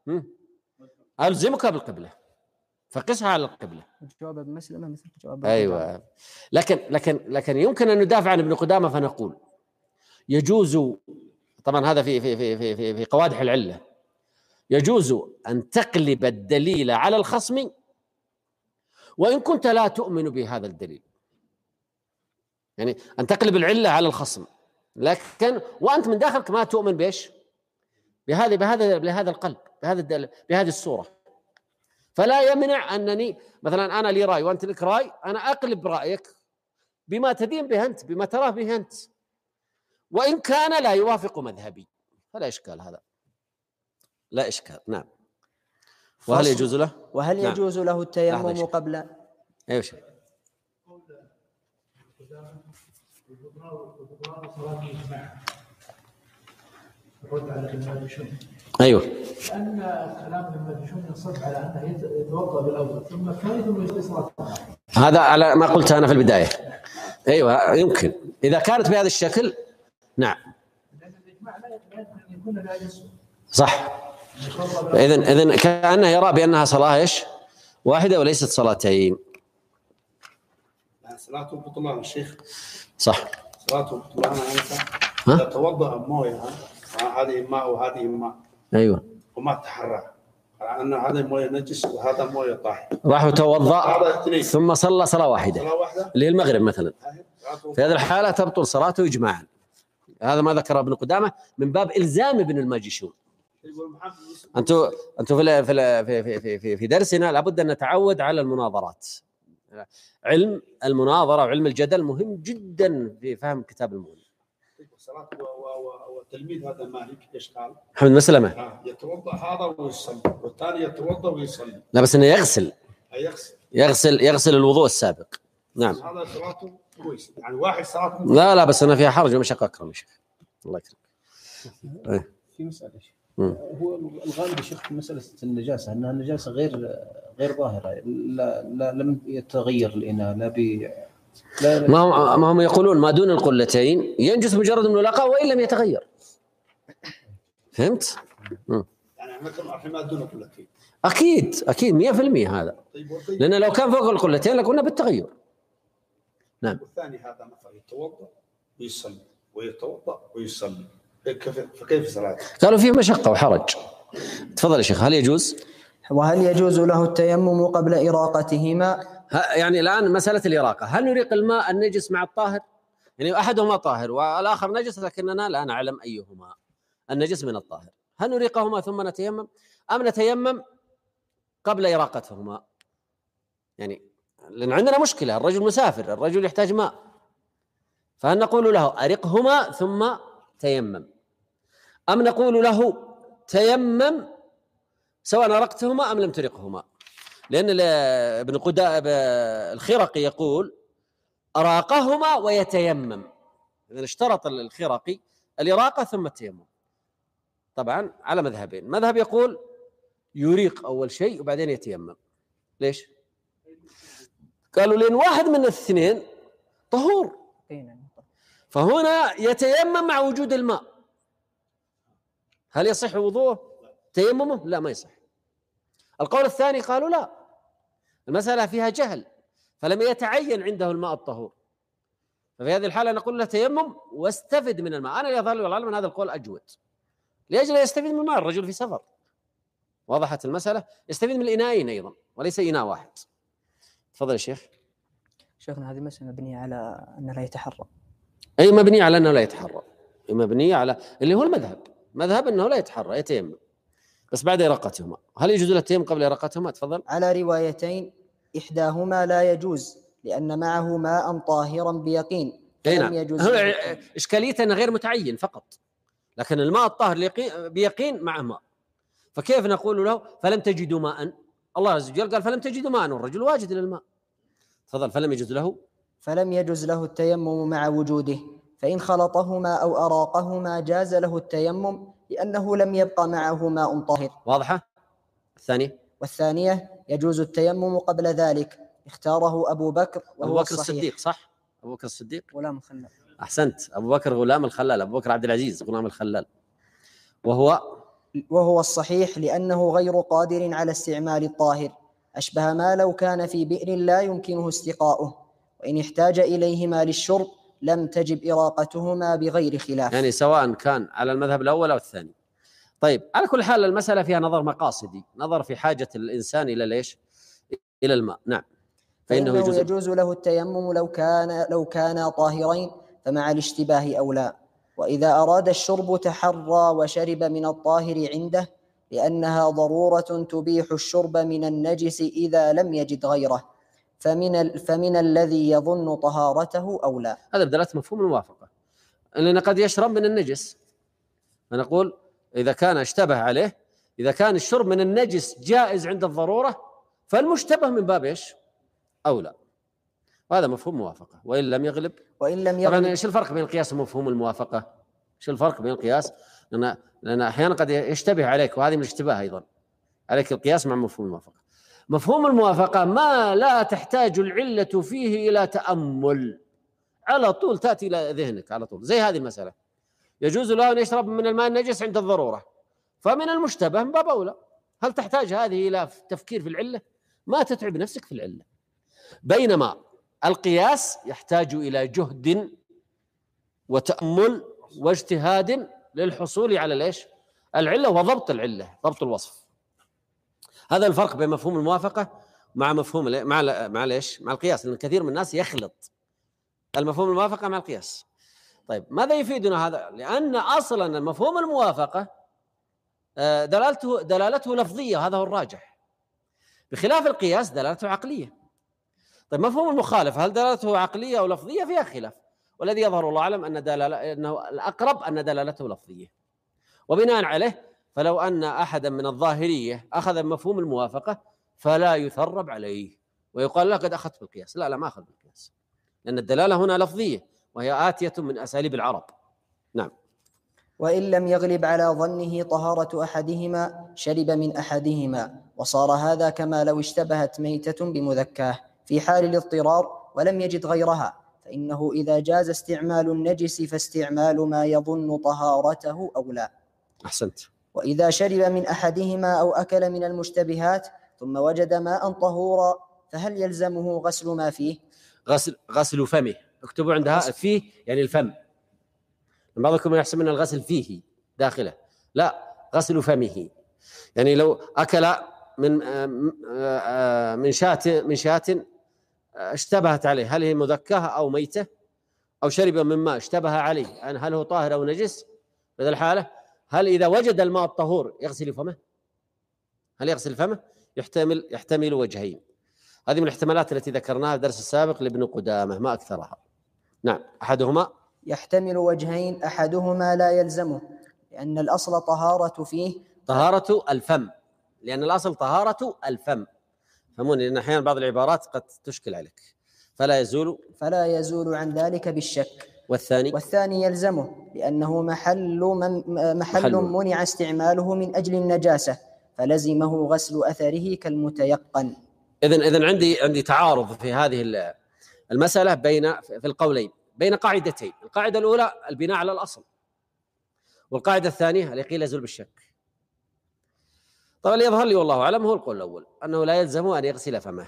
ألزمك بالقبلة، فقسها على القبلة. جواب ابن مسلمة مثل جواب أيوة. لكن يمكن أن ندافع عن ابن قدامة فنقول يجوز، طبعا هذا في قوادح العلة، يجوز أن تقلب الدليل على الخصم وإن كنت لا تؤمن بهذا الدليل، يعني أن تقلب العلة على الخصم لكن وأنت من داخلك ما تؤمن بإيش؟ بهذا القلب، بهذه الصورة. فلا يمنع أنني مثلا أنا لي رأي وأنت لك رأي، أنا أقلب رأيك بما تدين به أنت، بما تراه به أنت، وإن كان لا يوافق مذهبي فلا إشكال، هذا لا إشكال. نعم. وهل يجوز له؟ نعم. يجوز له التيمم قبل؟ أيوة. أيوة. لأن كلام الماجشون ينصب على أنه يتوضأ بالأول ثم الثاني ثم يصلي صلاة. هذا على ما قلت أنا في البداية. أيوة، يمكن إذا كانت بهذا الشكل. نعم. صح. إذن كأنه يرى بأنها صلاة إيش؟ واحدة وليست صلاتين. صلاة بطلان الشيخ. صح. صلاة بطلان إذا توضأ موية، هذه ماء وهذه ماء. أيوة. وما تحرى على أن هذا موية نجس وهذا موية طاهر. راح توضأ ثم صلى صلاة واحدة اللي هي المغرب مثلا، في هذه الحالة تبطل صلاته إجماعا. هذا ما ذكره ابن قدامة من باب إلزام ابن الماجشون. أنتم في درسنا لابد أن نتعود على المناظرات. علم المناظرة وعلم الجدل مهم جدا في فهم كتاب المغني. الصلاة والتلميذ هذا مالك ايش قال؟ محمد مسلمة يتوضأ هذا ويصلي، والثاني يتوضأ ويصلي. لا بس انه يغسل الوضوء السابق. نعم. هذا صلاته كويس، يعني واحد صلاته. لا بس انا فيها حرج ومشقة اكرم يا شيخ. الله يكرمك. في مسألة هو الغالب يا شيخ في مسألة النجاسة أنها النجاسة غير ظاهرة، لم يتغير الإناء ما هم يقولون ما دون القلتين ينجس مجرد الملاقاة وإن لم يتغير. فهمت؟ يعني احنا ما دون القلتين. أكيد 100% هذا. لأن لو كان فوق القلتين لقلنا بالتغير. نعم. والثاني هذا مثلا يتوضأ ويصلي ويتوضأ ويصلي، فكيف صلاته؟ قالوا فيه مشقة وحرج. تفضل يا شيخ. هل يجوز؟ وهل يجوز له التيمم قبل إراقتهما؟ يعني الآن مسألة الإراقة، هل نريق الماء النجس مع الطاهر؟ يعني أحدهما طاهر والآخر نجس لكننا لا نعلم أيهما النجس من الطاهر. هل نريقهما ثم نتيمم أم نتيمم قبل إراقتهما؟ يعني لأن عندنا مشكلة، الرجل مسافر، الرجل يحتاج ماء، فهل نقول له أرقهما ثم تيمم، أم نقول له تيمم سواء أرقتهما أم لم ترقهما؟ لأن ابن قدامة الخرقي يقول أراقهما ويتيمم، إذن اشترط الخرقي الإراقة ثم التيمم. طبعا على مذهبين، مذهب يقول يريق أول شيء وبعدين يتيمم. ليش؟ قالوا لأن واحد من الاثنين طهور، فهنا يتيمم مع وجود الماء. هل يصح وضوءه تيممه؟ لا ما يصح. القول الثاني قالوا لا، المسألة فيها جهل فلم يتعين عنده الماء الطهور، ففي هذه الحالة نقول له تيمم واستفد من الماء. أنا يظهر لي والعلم أن هذا القول أجود، لأجل يستفيد من الماء. الرجل في سفر، وضحت المسألة، يستفيد من الإناءين أيضا وليس إناء واحد. تفضل يا شيخ. شيخنا هذه مسألة مبنية على أنه لا يتحرى. أي مبنية على أنه لا يتحرى، مبنية على اللي هو مذهب أنه لا يتحرى، يتيمم بس بعد إراقتهما. هل يجوز له التيمم قبل إراقتهما؟ تفضل. على روايتين، إحداهما لا يجوز لأن معه ماء طاهرا بيقين. نعم. إشكاليته أنه غير متعين فقط، لكن الماء الطاهر بيقين معه ماء، فكيف نقول له فلم تجدوا ماء؟ الله عز وجل قال فلم تجدوا ماء والرجل واجد للماء. تفضل. فلم يجوز له التيمم مع وجوده، فإن خلطهما أو أراقهما جاز له التيمم لأنه لم يبقى معه ماء طاهر. واضحة؟ والثانية يجوز التيمم قبل ذلك، اختاره أبو بكر وهو أبو بكر الصديق. صح، أبو بكر الصديق غلام الخلال. أحسنت، أبو بكر غلام الخلال، أبو بكر عبد العزيز غلام الخلال. وهو الصحيح لأنه غير قادر على استعمال الطاهر، أشبه ما لو كان في بئر لا يمكنه استقاؤه، وإن احتاج إليهما للشرب لم تجب إراقتهما بغير خلاف. يعني سواء كان على المذهب الأول أو الثاني. طيب، على كل حال المسألة فيها نظر مقاصدي، نظر في حاجة الإنسان إلى ليش؟ إلى الماء. نعم. فإنه يجوز له التيمم لو كان طاهرين، فمع الاشتباه أولى. وإذا أراد الشرب تحرى وشرب من الطاهر عنده، لأنها ضرورة تبيح الشرب من النجس إذا لم يجد غيره، فمن الذي يظن طهارته أولى. هذا بدلالة مفهوم الموافقة، لأن قد يشرب من النجس، فنقول إذا كان اشتبه عليه، إذا كان الشرب من النجس جائز عند الضرورة فالمشتبه من باب إيش؟ أولى. وهذا مفهوم موافقة. وإن لم يغلب طبعا إيش الفرق بين القياس ومفهوم الموافقة؟ إيش الفرق بين القياس؟ لأن أحيانا قد يشتبه عليك، وهذه من الاشتباه أيضا، عليك القياس مع مفهوم الموافقة. مفهوم الموافقة ما لا تحتاج العلة فيه إلى تأمل، على طول تأتي إلى ذهنك على طول. زي هذه المسألة، يجوز له أن يشرب من الماء النجس عند الضرورة، فمن المشتبه من باب أولى. هل تحتاج هذه إلى تفكير في العلة؟ ما تتعب نفسك في العلة. بينما القياس يحتاج إلى جهد وتأمل واجتهاد للحصول على ليش؟ العلة وضبط العلة، ضبط الوصف. هذا الفرق بين مفهوم الموافقة مع مفهوم مع ليش؟ مع القياس، لأن كثير من الناس يخلط المفهوم الموافقة مع القياس. طيب ماذا يفيدنا هذا؟ لأن أصلا مفهوم الموافقة دلالته لفظية، هذا هو الراجح، بخلاف القياس دلالته عقلية. طيب مفهوم المخالفة هل دلالته عقلية أو لفظية؟ فيها خلاف، والذي يظهر الله أعلم أنه الأقرب أن دلالته لفظية. وبناء عليه فلو أن أحدا من الظاهرية أخذ مفهوم الموافقة فلا يثرب عليه ويقال له قد أخذت بالقياس. لا ما أخذ بالقياس، لأن الدلالة هنا لفظية وهي آتية من أساليب العرب. نعم. وإن لم يغلب على ظنه طهارة أحدهما شرب من أحدهما، وصار هذا كما لو اشتبهت ميتة بمذكاه في حال الاضطرار ولم يجد غيرها، فإنه إذا جاز استعمال النجس فاستعمال ما يظن طهارته أولى. أحسنت. وإذا شرب من أحدهما أو أكل من المشتبهات ثم وجد ماء طهورا فهل يلزمه غسل ما فيه؟ غسل فمه، اكتبوا عندها فيه يعني الفم، بعضكم يحسب أن الغسل فيه داخله، لا، غسل فمه. يعني لو أكل من شاة اشتبهت عليه، هل هي مذكاة أو ميتة، أو شرب من ماء اشتبه عليه هل هو طاهر أو نجس، في هذه الحالة هل إذا وجد الماء الطهور يغسل فمه؟ هل يغسل فمه؟ يحتمل وجهين. هذه من الاحتمالات التي ذكرناها في الدرس السابق لابن قدامة ما أكثرها. نعم. أحدهما يحتمل وجهين، أحدهما لا يلزمه لأن الأصل طهارة فيه طهارة الفم، لأن الأصل طهارة الفم. فهمون لأن أحيانا بعض العبارات قد تشكل عليك. فلا يزول عن ذلك بالشك. والثاني يلزمه لأنه محل منع استعماله من أجل النجاسة، فلزمه غسل أثره كالمتيقن. إذن عندي تعارض في هذه المسألة في القولين بين قاعدتين. القاعدة الأولى البناء على الأصل، والقاعدة الثانية اليقين يزول بالشك. طبعا اللي يظهر لي والله أعلم هو القول الأول، أنه لا يلزمه أن يغسل فمه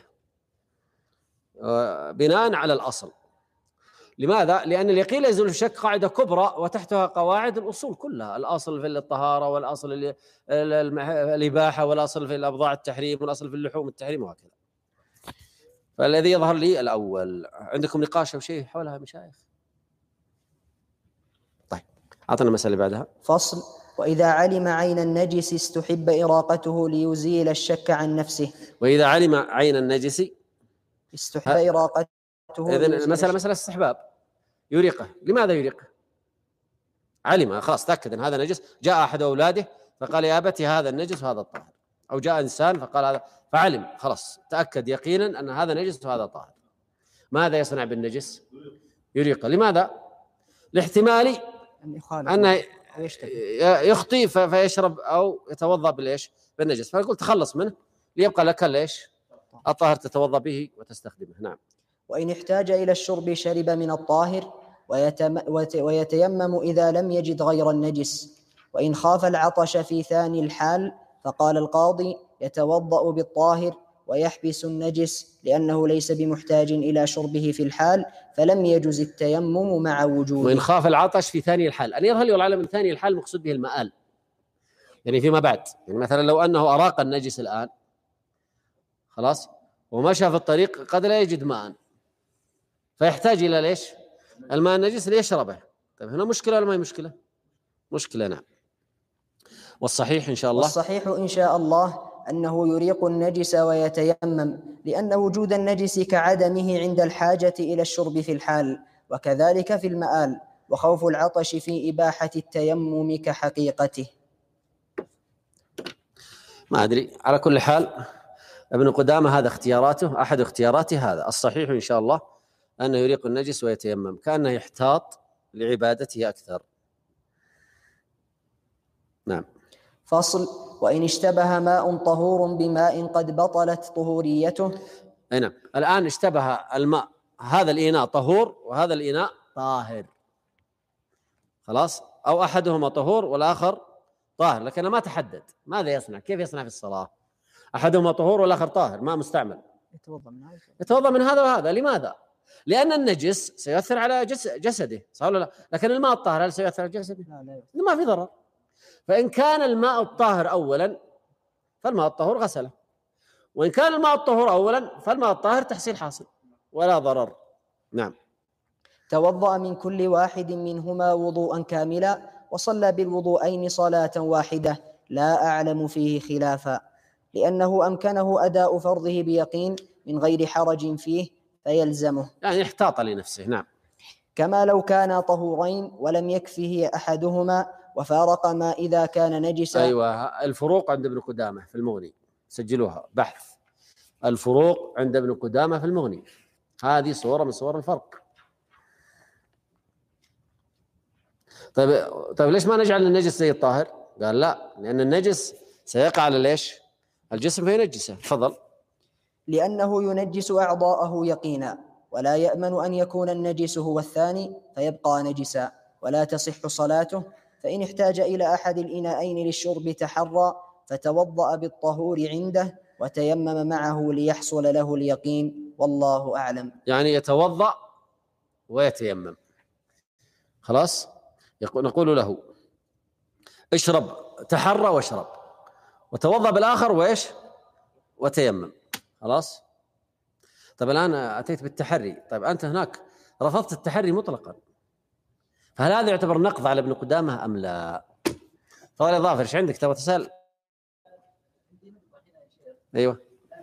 بناء على الأصل. لماذا؟ لأن اليقين لا يزول الشك قاعدة كبرى وتحتها قواعد الأصول كلها، الأصل في الطهارة، والأصل الإباحة، والأصل في الأبضاع التحريم، والأصل في اللحوم التحريم، وهكذا. فالذي يظهر لي الأول. عندكم نقاش أو شيء حولها مشايخ؟ طيب أعطنا المسألة اللي بعدها. فصل. وإذا علم عين النجس استحب إراقته ليزيل الشك عن نفسه. وإذا علم عين النجس استحب إراقته. إذن المسألة مسألة استحباب. يريقه. لماذا يريقه؟ علم خلاص تأكد أن هذا نجس، جاء أحد أولاده فقال يا أبتي هذا النجس وهذا الطاهر، أو جاء إنسان فقال هذا، فعلم خلاص تأكد يقينا أن هذا نجس وهذا طاهر. ماذا يصنع بالنجس؟ يريقه. لماذا؟ لاحتمال أنه يخطي فيشرب أو يتوضأ بالنجس، فيقول تخلص منه ليبقى لك الطاهر تتوضأ به وتستخدمه. نعم. وإن احتاج إلى الشرب شرب من الطاهر ويتيمم إذا لم يجد غير النجس. وإن خاف العطش في ثاني الحال فقال القاضي يتوضأ بالطاهر ويحبس النجس لأنه ليس بمحتاج إلى شربه في الحال، فلم يجز التيمم مع وجوده. وإن خاف العطش في ثاني الحال، أن يظهر لي والعالم من ثاني الحال مقصود به المآل، يعني فيما بعد. يعني مثلا لو أنه أراق النجس الآن خلاص ومشى في الطريق قد لا يجد ماء فيحتاج إلى ليش؟ الماء النجس ليشربه. طيب هنا مشكلة ولا ما هي مشكلة؟ مشكلة. نعم. والصحيح إن شاء الله أنه يريق النجس ويتيمم، لأن وجود النجس كعدمه عند الحاجة إلى الشرب في الحال، وكذلك في المآل، وخوف العطش في إباحة التيمم كحقيقته. ما أدري، على كل حال ابن قدامة هذا اختياراته، أحد اختياراته هذا. الصحيح إن شاء الله أنه يريق النجس ويتيمم، كأنه يحتاط لعبادته أكثر. نعم. فصل. وإن اشتبه ماء طهور بماء قد بطلت طهوريته. نعم. الآن اشتبه الماء، هذا الإناء طهور وهذا الإناء طاهر خلاص، أو أحدهما طهور والآخر طاهر، لكن ما تحدد ماذا يصنع، كيف يصنع في الصلاة. أحدهما طهور والآخر طاهر، ما مستعمل، يتوضأ من هذا وهذا. لماذا؟ لأن النجس سيؤثر على جسده، صح ولا لا؟ لكن الماء الطاهر هل سيؤثر على جسده؟ لا، ما في ضرر. فإن كان الماء الطاهر أولا فالماء الطهور غسله، وإن كان الماء الطهور أولا فالماء الطاهر تحصيل حاصل ولا ضرر. نعم. توضأ من كل واحد منهما وضوءا كاملا وصلى بالوضوءين صلاة واحدة لا أعلم فيه خلافا، لأنه أمكنه أداء فرضه بيقين من غير حرج فيه فيلزمه، يعني احتاط لنفسه. نعم. كما لو كانا طهورين ولم يكفه أحدهما وفارق ما إذا كان نجسا. أيوة، الفروق عند ابن قدامة في المغني، سجلوها بحث، الفروق عند ابن قدامة في المغني، هذه صورة من صور الفرق. طيب ليش ما نجعل النجس زي الطاهر؟ قال لا، لأن النجس سيقع على ليش؟ الجسم فينجسه. تفضل. لأنه ينجس أعضاءه يقينا، ولا يأمن أن يكون النجس هو الثاني فيبقى نجسا ولا تصح صلاته، فإن احتاج إلى أحد الإناءين للشرب تحرى فتوضأ بالطهور عنده وتيمم معه ليحصل له اليقين، والله أعلم. يعني يتوضأ ويتيمم، خلاص. نقول له اشرب، تحرى واشرب، وتوضأ بالآخر وإيش؟ وتيمم، خلاص. طيب الآن أتيت بالتحري، طيب أنت هناك رفضت التحري مطلقا، فهل هذا يعتبر نقض على ابن قدامة أم لا؟ تفضل يا ظافر، ايش عندك؟ تبغى تسأل؟ ايوه.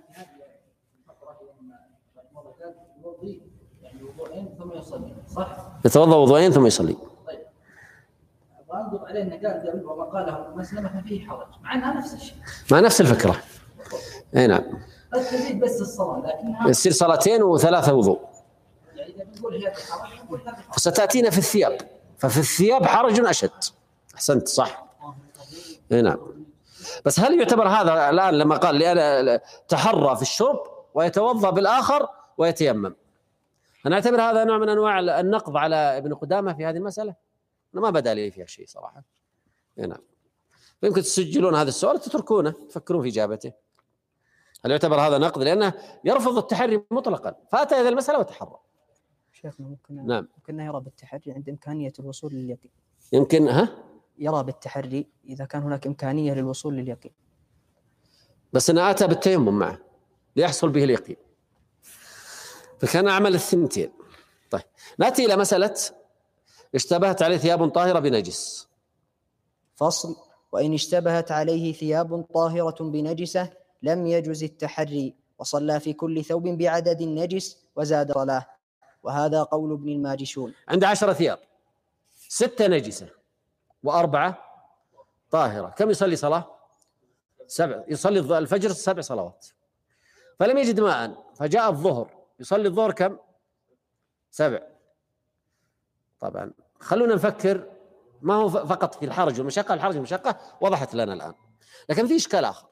يتوضأ وضوءين ثم يصلي. طيب أنظر عليه أنه قال قبل وما قاله مسلمة ما فيه حرج، مع أنها نفس الشيء، مع نفس الفكرة. اي نعم. بس تزيد بس الصلاة، لكنها يصير صلاتين وثلاثة وضوء. يعني إذا بنقول هي حرج نقول هذا حرج. ستأتينا في الثياب، ففي الثياب حرج أشد. أحسنت، صح. اي نعم. بس هل يعتبر هذا الآن لما قال لأن تحرى في الشرب ويتوضأ بالآخر ويتيمم، أنا أعتبر هذا نوع من أنواع النقض على ابن قدامة في هذه المسألة؟ أنا ما بدأ لي فيها شيء صراحة. نعم. يمكن تسجلون هذا السؤال تتركونه تفكرون في إجابته. هل يعتبر هذا نقض؟ لأنه يرفض التحري مطلقا، فأتى إلى المسألة وتحرى. شيخنا نعم. ممكن يرى بالتحري عند إمكانية الوصول لليقين. يمكن يرى بالتحري إذا كان هناك إمكانية للوصول لليقين، بس أنا أتى بالتيمم معه ليحصل به اليقين، فكان أعمل الثنتين. طيب نأتي إلى مسألة اشتبهت عليه ثياب طاهرة بنجس. فصل: وإن اشتبهت عليه ثياب طاهرة بنجسة لم يجز التحري، وصلى في كل ثوب بعدد النجس وزاد صلاة، وهذا قول ابن الماجشون. عند 10 ثياب، 6 نجسة و4 طاهرة، كم يصلي صلاة؟ 7. يصلي الفجر 7 صلوات، فلم يجد ماء فجاء الظهر، يصلي الظهر كم؟ 7. طبعا خلونا نفكر، ما هو فقط في الحرج والمشقة، الحرج والمشقة وضحت لنا الآن، لكن في إشكال آخر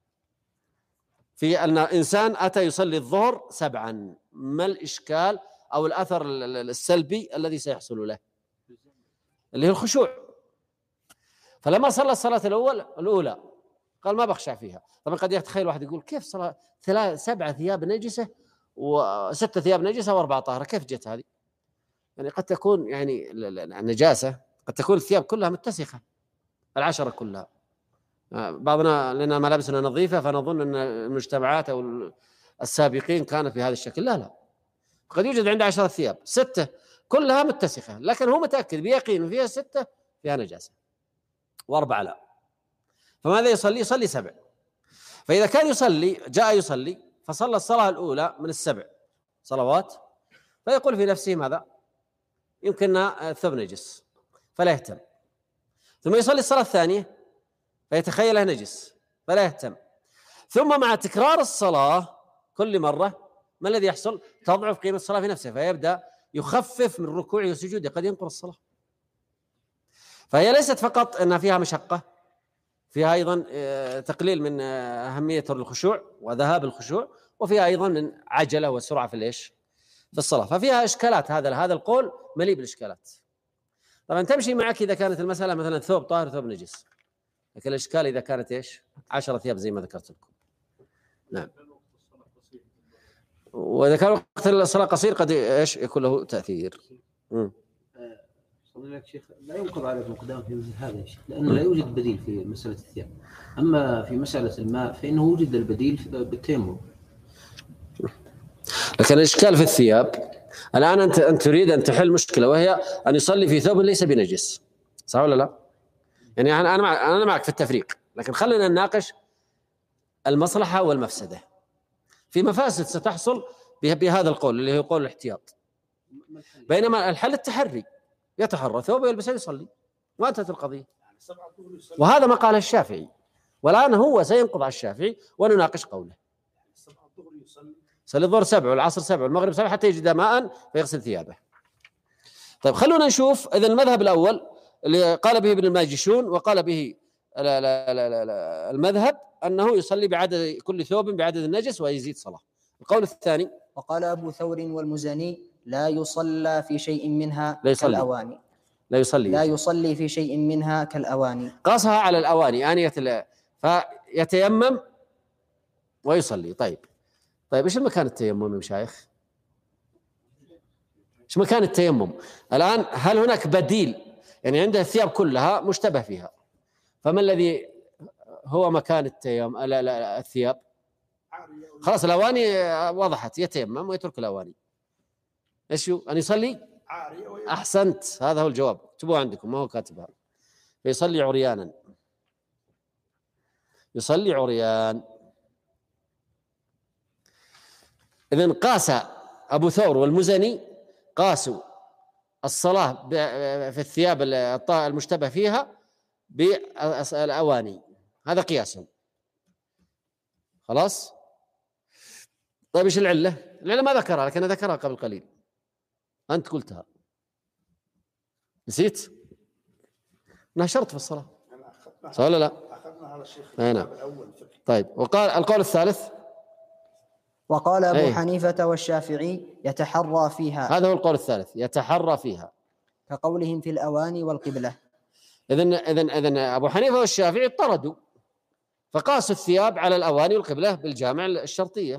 في أن إنسان أتى يصلي الظهر 7. ما الإشكال أو الأثر السلبي الذي سيحصل له؟ اللي هو الخشوع. فلما صلى الصلاة الأولى قال ما بخشع فيها. طبعا قد يتخيل واحد يقول كيف صلاة 7 ثياب نجسة و6 ثياب نجسة و4 طاهرة، كيف جت هذه؟ يعني قد تكون يعني النجاسة قد تكون الثياب كلها متسخة، 10 كلها، بعضنا لنا ملابسنا نظيفة فنظن أن المجتمعات أو السابقين كانت بهذا الشكل. لا، قد يوجد عند 10 ثياب 6 كلها متسخة، لكن هو متأكد بيقين فيها 6 فيها نجاسة و4 لا، فماذا يصلي؟ يصلي 7. فإذا كان جاء يصلي فصلى الصلاة الأولى من 7 صلوات، فيقول في نفسه ماذا؟ يمكن الثوب نجس فلا يهتم، ثم يصلي الصلاة الثانية فيتخيله نجس فلا يهتم، ثم مع تكرار الصلاة كل مرة ما الذي يحصل؟ تضعف قيمة الصلاة في نفسه، فيبدأ يخفف من ركوعه وسجوده، قد ينقر الصلاة. فهي ليست فقط أنها فيها مشقة، فيها أيضا تقليل من أهمية الخشوع وذهاب الخشوع، وفيها أيضا من عجلة وسرعة في في الصلاة، ففيها إشكالات. هذا القول مليء بالإشكالات. طبعا تمشي معك إذا كانت المسألة مثلا ثوب طاهر ثوب نجس، لكن الإشكال إذا كانت 10 ثياب زي ما ذكرت لكم. نعم. وإذا كان وقت الصلاة قصير قد يكون له تأثير. فضيلة الشيخ، لا ينقض على ابن قدامة في مثل هذا الشيء، لأنه لا يوجد بديل في مسألة الثياب. أما في مسألة الماء فإنه وجد البديل بالتيمم. لكن الإشكال في الثياب الآن أنت تريد أن تحل مشكلة، وهي أن يصلي في ثوب ليس بنجس، صح ولا لا؟ يعني أنا معك في التفريق، لكن خلينا نناقش المصلحة والمفسدة. في مفاسد ستحصل بهذا القول اللي هو قول الاحتياط، بينما الحل التحري، يتحرى ثوبه يلبسه يصلي وانتهت القضية. وهذا ما قاله الشافعي، والآن هو سينقض على الشافعي ونناقش قوله. يصلي الظهر 7 والعصر 7 والمغرب 7 حتى يجد ماء فيغسل ثيابه. طيب خلونا نشوف إذن المذهب الأول اللي قال به ابن الماجشون وقال به المذهب أنه يصلي بعدد كل ثوب بعدد النجس ويزيد صلاة. القول الثاني وقال أبو ثور والمزني لا يصلى في شيء منها كالأواني. لا يصلي في شيء منها كالأواني، قاصها على الأواني آنية فيتيمم ويصلي. طيب إيش المكان التيمم يا مشايخ؟ إيش مكان التيمم الآن؟ هل هناك بديل؟ يعني عنده الثياب كلها مشتبه فيها، فما الذي هو مكان التيمم؟ لا الثياب خلاص، الأواني وضحت، يتيمم ويترك الأواني. إيش أن يصلي؟ أحسنت، هذا هو الجواب، اكتبوه عندكم، ما هو كاتبها. فيصلي عريانا، يصلي عريان. إذن قاس أبو ثور والمزني قاسوا الصلاة في الثياب المشتبه فيها بالأواني، هذا قياسهم. خلاص. طيب إيش العلة؟ العلة ما ذكرها، لكن ذكرها قبل قليل، أنت قلتها، نسيت؟ أنها شرط في الصلاة، صح ولا لا؟ نعم. طيب وقال القول الثالث، وقال أبو حنيفة والشافعي يتحرى فيها، هذا هو القول الثالث، يتحرى فيها، كقولهم في الأواني والقبلة. إذن أبو حنيفة والشافعي اضطردوا فقاسوا الثياب على الأواني والقبلة بالجامع الشرطية.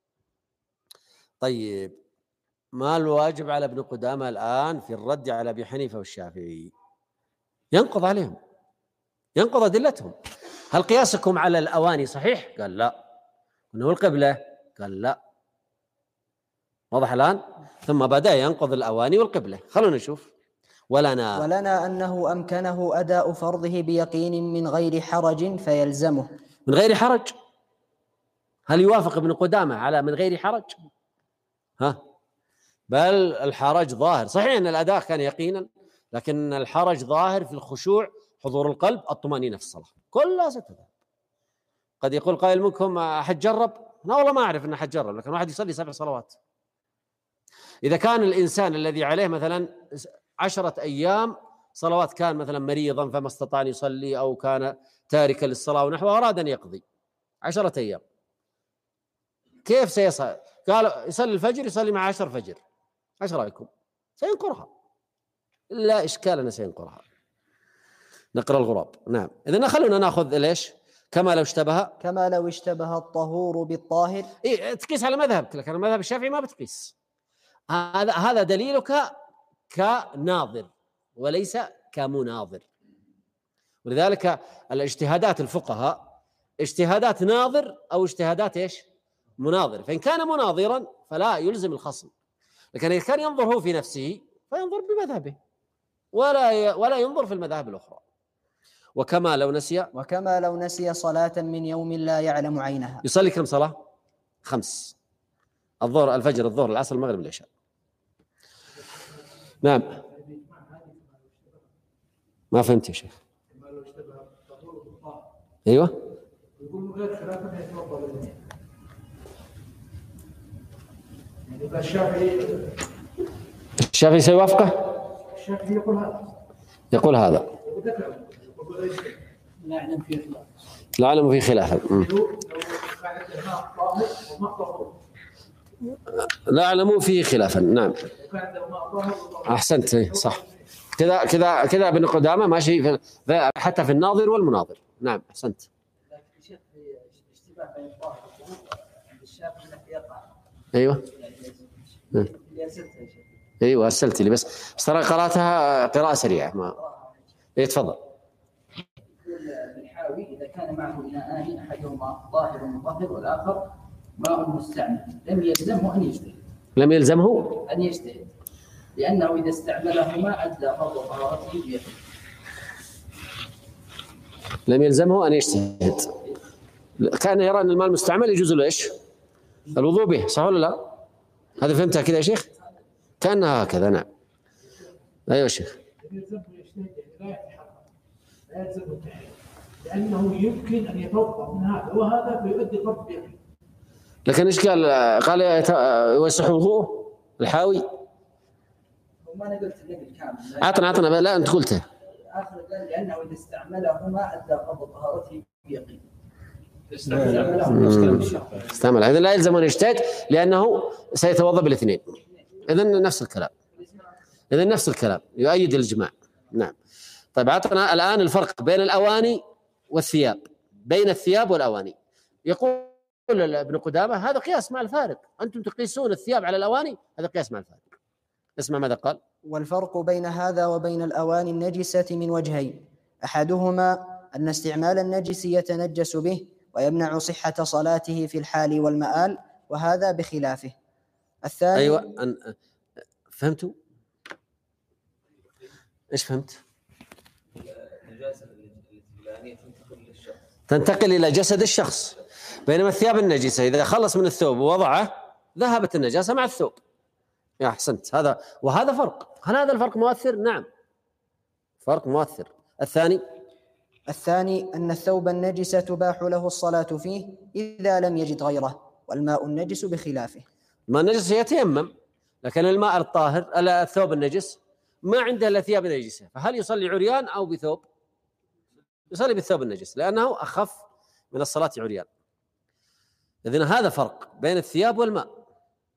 طيب ما الواجب على ابن قدامة الآن في الرد على أبي حنيفة والشافعي؟ ينقض عليهم، ينقض أدلتهم. هل قياسكم على الأواني صحيح؟ قال لا. إنه القبلة؟ قال لا. واضح الآن؟ ثم بدأ ينقض الأواني والقبلة. خلونا نشوف. ولنا أنه أمكنه أداء فرضه بيقين من غير حرج فيلزمه. من غير حرج؟ هل يوافق ابن قدامة على من غير حرج؟ بل الحرج ظاهر، صحيح أن الأداء كان يقينا، لكن الحرج ظاهر في الخشوع، حضور القلب، الطمأنينة في الصلاة، كلها ستذهب. قد يقول قائل منكم أحد جرب؟ لا والله ما أعرف أن أحد جرب، لكن واحد يصلي 7 صلوات. إذا كان الإنسان الذي عليه مثلا 10 أيام صلوات كان مثلا مريضا فما استطاع أن يصلي، أو كان تاركا للصلاة ونحوه، أراد أن يقضي 10 أيام، كيف سيصل؟ قال يصلي الفجر، يصلي مع 10 فجر، ايش رايكم؟ سينقرها، لا اشكال انه سينقرها. نقرا الغراب. نعم. اذا خلونا ناخذ ليش؟ كما لو اشتبه الطهور بالطاهر. تقيس على مذهبك، لكن المذهب الشافعي ما بتقيس. هذا دليلك كناظر وليس كمناظر. ولذلك الاجتهادات الفقهاء اجتهادات ناظر او اجتهادات ايش؟ مناظر. فان كان مناظرا فلا يلزم الخصم، لكن إذا كان ينظر هو في نفسه فينظر بمذهبه ولا ينظر في المذاهب الأخرى. وكما لو نسي صلاة من يوم لا يعلم عينها. يصلي كم صلاة؟ 5: الظهر، الفجر، الظهر، العصر، المغرب، العشاء. نعم. ما فهمت يا شيخ. أيوة. يقول من غير خلاف يتوضأ بالنية. يعني الشافعي سيوافقه؟ الشافعي يقول هذا. لا أعلم في خلافا. لا أعلم فيه خلافا. نعم. أحسنت، صح. كذا ابن قدامة ماشي حتى في الناظر والمناظر. نعم أحسنت. أيوة. ايوه ارسلت لي بس ترى قراتها قراءه سريعه. ما تفضل. الحاوي اذا كان معه اناءان احدهما ظاهر مطهر والاخر ماء مستعمل لم يلزمه ان يجتهد. لم يلزمه أن يجتهد، لأنه إذا استعملهما أدى فرض طهارته بيده. لم يلزمه أن يجتهد، كان يرى أن المال المستعمل يجوز له إيش؟ الوضوء به، صح ولا لا؟ هذا فهمتها كذا يا شيخ؟ كأنها هكذا. نعم. أيوة يا شيخ. يلزمه يجتهد، لا يتحرك، لا يلزمه التحريم، لأنه يمكن أن يتوقف من هذا وهذا فيؤدي فرض بيده. لكن ايش قال؟ قال يصح وضوءه الحاوي. وما أنا قلت النقل كامل. عطنا لا أنت قلته. آخر قال لأنه إذا استعملهما أدى فرض طهارته بيقين. استعمل، إذا لا يلزم أن يجتهد لأنه سيتوضأ بالاثنين. إذن نفس الكلام، يؤيد الإجماع. نعم. طيب عطنا الآن الفرق بين الأواني والثياب، بين الثياب والأواني. يقول ابن قدامة هذا قياس مع الفارق، أنتم تقيسون الثياب على الأواني، هذا قياس مع الفارق. اسمع ماذا قال. والفرق بين هذا وبين الأواني النجسة من وجهين: أحدهما أن استعمال النجس يتنجس به ويمنع صحة صلاته في الحال والمآل، وهذا بخلافه. الثاني أيوة فهمتوا؟ إيش فهمت؟ تنتقل إلى جسد الشخص، بينما الثياب النجسة إذا خلص من الثوب ووضعه ذهبت النجاسة مع الثوب. يا أحسنت. وهذا فرق. هل هذا الفرق مؤثر؟ نعم، فرق مؤثر. الثاني أن الثوب النجس تباح له الصلاة فيه إذا لم يجد غيره، والماء النجس بخلافه. الماء النجس يتيمم، لكن الماء الطاهر الثوب النجس ما عنده إلا ثياب نجسة، فهل يصلي عريان أو بثوب؟ يصلي بالثوب النجس لأنه أخف من الصلاة عريان. إذن هذا فرق بين الثياب والماء.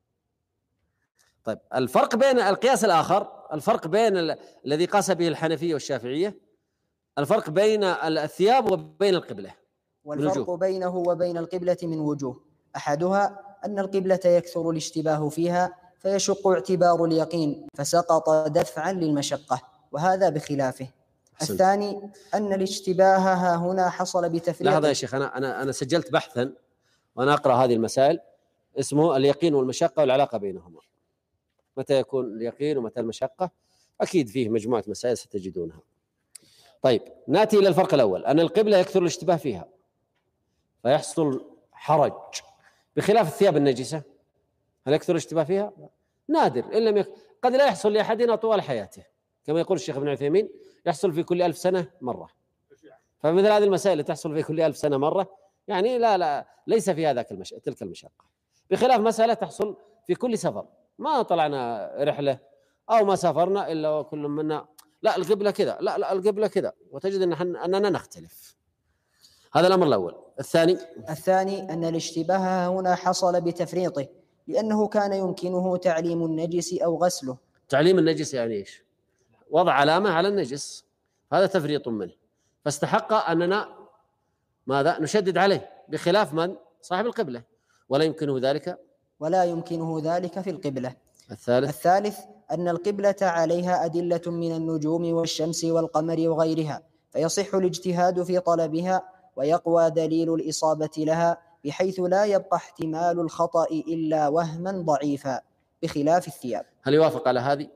طيب الفرق بين القياس الآخر، الفرق بين الذي قاس به الحنفية والشافعية، الفرق بين الثياب وبين القبلة. والفرق بينه وبين القبلة من وجوه: أحدها أن القبلة يكثر الاشتباه فيها فيشق اعتبار اليقين فسقط دفعا للمشقة، وهذا بخلافه. الثاني أن الاشتباه ها هنا حصل بتفريق. لحظة يا شيخ، أنا سجلت بحثا وأنا أقرأ هذه المسائل، اسمه اليقين والمشقة والعلاقة بينهما. متى يكون اليقين ومتى المشقة؟ أكيد فيه مجموعة مسائل ستجدونها. طيب نأتي إلى الفرق الأول، أن القبلة يكثر الاشتباه فيها فيحصل حرج، بخلاف الثياب النجسة. هل يكثر الاشتباه فيها؟ نادر، إن لم قد لا يحصل لأحدنا طوال حياته، كما يقول الشيخ ابن عثيمين يحصل في كل 1000 سنة مرة. فمثل هذه المسائل اللي تحصل في كل 1000 سنة مرة، يعني لا ليس في تلك المشقة، بخلاف مسألة تحصل في كل سفر. ما طلعنا رحلة أو ما سافرنا إلا وكل منا لا القبلة كذا، لا القبلة كذا، وتجد أننا نختلف. هذا الأمر الأول. الثاني أن الاشتباه هنا حصل بتفريطه، لأنه كان يمكنه تعليم النجس أو غسله. تعليم النجس يعني إيش؟ وضع علامة على النجس، هذا تفريط منه، فاستحق أننا ماذا؟ نشدد عليه، بخلاف من؟ صاحب القبلة، ولا يمكنه ذلك في القبلة. الثالث أن القبلة عليها أدلة من النجوم والشمس والقمر وغيرها، فيصح الاجتهاد في طلبها ويقوى دليل الإصابة لها، بحيث لا يبقى احتمال الخطأ إلا وهما ضعيفا، بخلاف الثياب. هل يوافق على هذه؟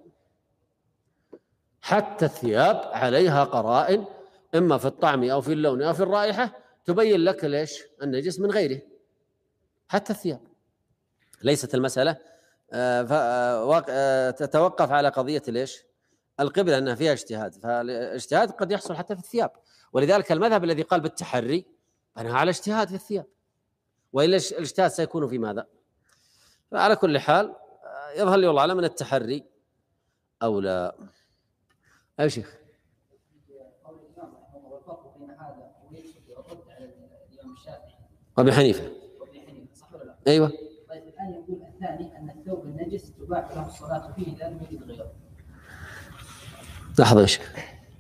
حتى الثياب عليها قرائن، إما في الطعم أو في اللون أو في الرائحة، تبين لك ليش النجس من غيره. حتى الثياب ليست المسألة تتوقف على قضية ليش القبلة أنها فيها اجتهاد، فالاجتهاد قد يحصل حتى في الثياب، ولذلك المذهب الذي قال بالتحري بناء على اجتهاد في الثياب، وإلا الاجتهاد سيكون في ماذا؟ فعلى كل حال يظهر لي والله أعلم من التحري أو لا. أي شيخ؟ والفرق بين هذا ويرد على الإمام الشافعي وابن حنيفة، صح ولا لا؟ أيوة. طيب الآن يقول الثاني أن الثوب النجس تباح له الصلاة فيه إذا لم يجد غيره. لحظة يا شيخ،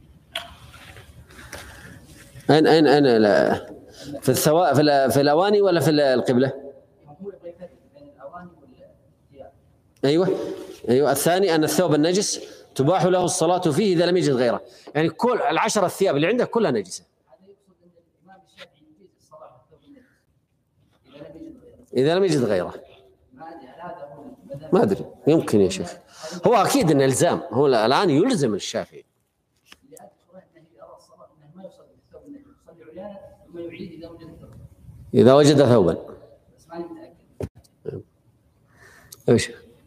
أين لا في الأواني ولا في القبلة؟ بين الأواني والثياب. أيوة. الثاني أن الثوب النجس تباح له الصلاة فيه إذا لم يجد غيره، يعني كل 10 الثياب اللي عنده كلها نجسة. هذا يقصد أن الإمام الشافعي يجيز الصلاة في الثوب النجس إذا لم يجد غيره. إذا لم يجد غيره. ما أدري هذا هو ما أدري، يمكن يا شيخ. هو أكيد إن إلزام، هو الآن يلزم الشافعي. لأن أنه يرى الصلاة أنه ما يصلي بالثوب النجس، يصلي عريانا ثم يعيد إذا وجد ثوبا. إذا وجد ثوبا. بس ماني متأكد. إيش؟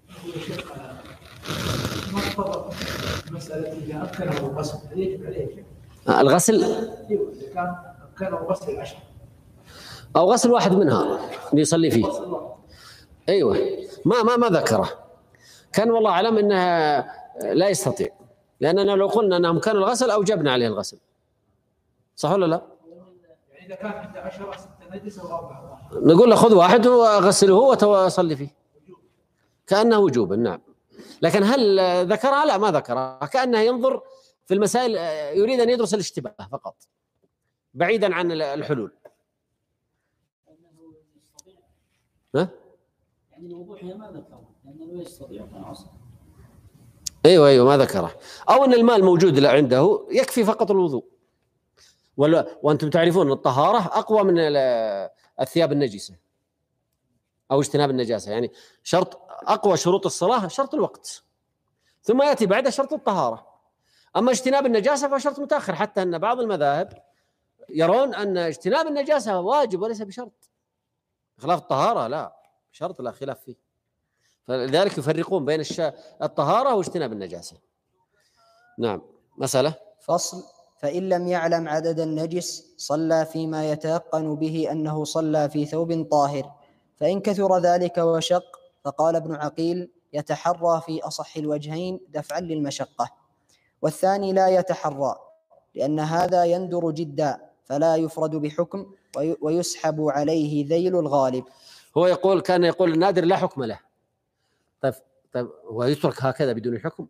ما تفضل مسألة إذا أمكنه الغسل هل يجب عليه؟ الغسل أيوه، إذا كان أمكنه غسل العشر أو غسل واحد منها اللي يصلي فيه. أيوه، ما ذكره. كان والله أعلم أنها لا يستطيع، لأننا لو قلنا أنه أمكان الغسل أوجبنا عليه الغسل. صح ولا لا؟ يعني إذا كان عنده 10 6 نجس أو 4 نقول له خذ واحد وغسله وصلي فيه، كأنه وجوبا. نعم. لكن هل ذكرها؟ لا، ما ذكرها. كأنه ينظر في المسائل، يريد أن يدرس الاشتباه فقط بعيدا عن الحلول. ها؟ يعني الوضوح هي ما ذكره لأنه لا يستطيع كان عصر. ايوه ما ذكره. او ان الماء الموجود عنده يكفي فقط الوضوء. وانتم تعرفون الطهاره اقوى من الثياب النجسه او اجتناب النجاسه. يعني شرط اقوى شروط الصلاه شرط الوقت، ثم ياتي بعد شرط الطهاره. اما اجتناب النجاسه فشرط متاخر، حتى ان بعض المذاهب يرون ان اجتناب النجاسه واجب وليس بشرط، خلاف الطهاره لا شرط، لا خلاف فيه. فلذلك يفرقون بين الطهارة واجتناب النجاسة. نعم. مسألة. فصل: فإن لم يعلم عدد النجس صلى فيما يتيقن به أنه صلى في ثوب طاهر، فإن كثر ذلك وشق فقال ابن عقيل: يتحرى في أصح الوجهين دفعا للمشقة، والثاني لا يتحرى لأن هذا يندر جدا فلا يفرد بحكم ويسحب عليه ذيل الغالب. هو كان يقول النادر لا حكم له. طيب ويترك هكذا بدون الحكم؟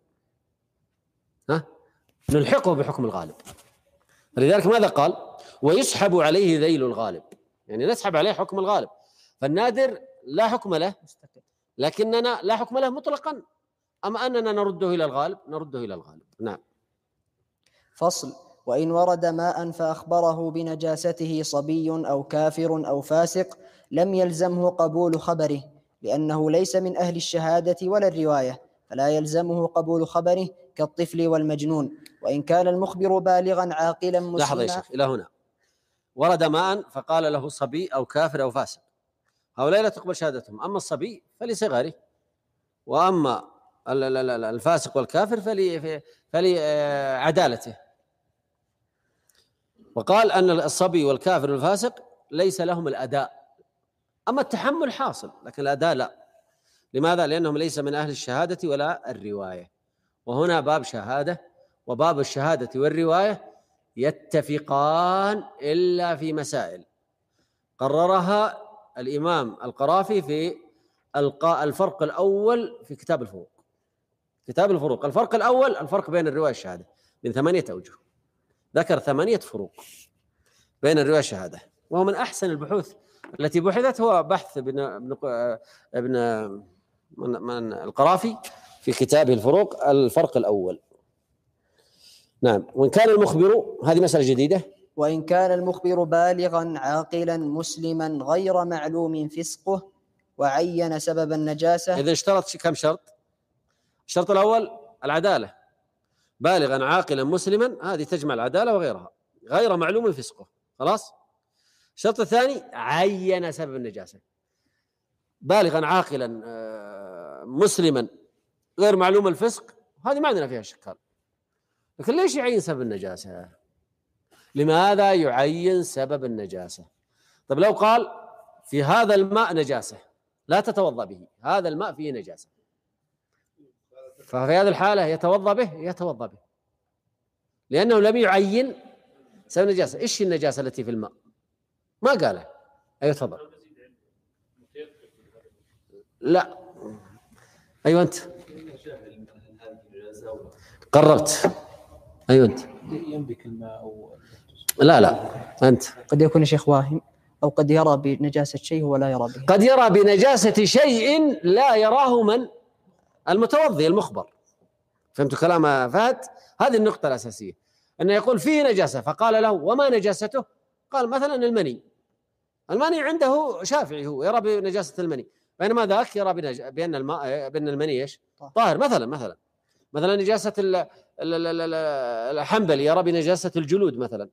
نلحقه بحكم الغالب. فلذلك ماذا قال؟ ويسحب عليه ذيل الغالب، يعني نسحب عليه حكم الغالب. فالنادر لا حكم له لكننا لا حكم له مطلقا، أما أننا نرده إلى الغالب. نعم. فصل: وإن ورد ماء فأخبره بنجاسته صبي أو كافر أو فاسق لم يلزمه قبول خبره، لأنه ليس من أهل الشهادة ولا الرواية، فلا يلزمه قبول خبره كالطفل والمجنون، وإن كان المخبر بالغا عاقلا مسلما. لحظة يا شيخ، إلى هنا ورد ماء فقال له صبي أو كافر أو فاسق، هؤلاء لا تقبل شهادتهم. أما الصبي فلصغره، وأما الفاسق والكافر فلعدالته. وقال أن الصبي والكافر والفاسق ليس لهم الأداء، أما التحمل حاصل لكن الأداء لا. لماذا؟ لأنهم ليس من أهل الشهادة ولا الرواية. وهنا باب شهادة، وباب الشهادة والرواية يتفقان إلا في مسائل قررها الإمام القرافي في الفرق الأول في كتاب الفروق. الفرق الأول الفرق بين الرواية والشهادة من 8 أوجه، ذكر 8 فروق بين الرواية والشهادة، وهو من أحسن البحوث التي بحثت. هو بحث ابن من القرافي في كتابه الفروق الفرق الأول. نعم. وإن كان المخبر، هذه مسألة جديدة، وإن كان المخبر بالغا عاقلا مسلما غير معلوم فسقه وعين سبب النجاسة. إذا اشترط كم شرط؟ الشرط الأول العدالة، بالغا عاقلا مسلما، هذه تجمع العدالة وغيرها، غير معلوم فسقه، خلاص. الشرط الثاني عين سبب النجاسة، بالغا عاقلا مسلما غير معلوم الفسق، هذه ما عندنا فيها شك. لكن ليش يعين سبب النجاسة؟ لماذا يعين سبب النجاسة؟ طيب لو قال في هذا الماء نجاسة لا تتوضأ به، هذا الماء فيه نجاسة، ففي هذه الحالة يتوضأ به لأنه لم يعين سبب النجاسة. إيش النجاسة التي في الماء؟ ما قاله. أيوة تفضل. لا أيوة أنت قررت. أيوة أنت ينبك الماء أو لا أنت قد يكون الشيخ واهم، أو قد يرى بنجاسة شيء هو لا يرى به. قد يرى بنجاسة شيء لا يراه من المتوضي المخبر. فهمت كلام فهد؟ هذه النقطة الأساسية، أنه يقول فيه نجاسة فقال له وما نجاسته؟ قال مثلا المني عنده شافعي، هو يرى بنجاسة المني، بينما ذاك يرى بأن الماء بأن المني ايش؟ طاهر. مثلا نجاسة الحنبلي يرى بنجاسة الجلود مثلا،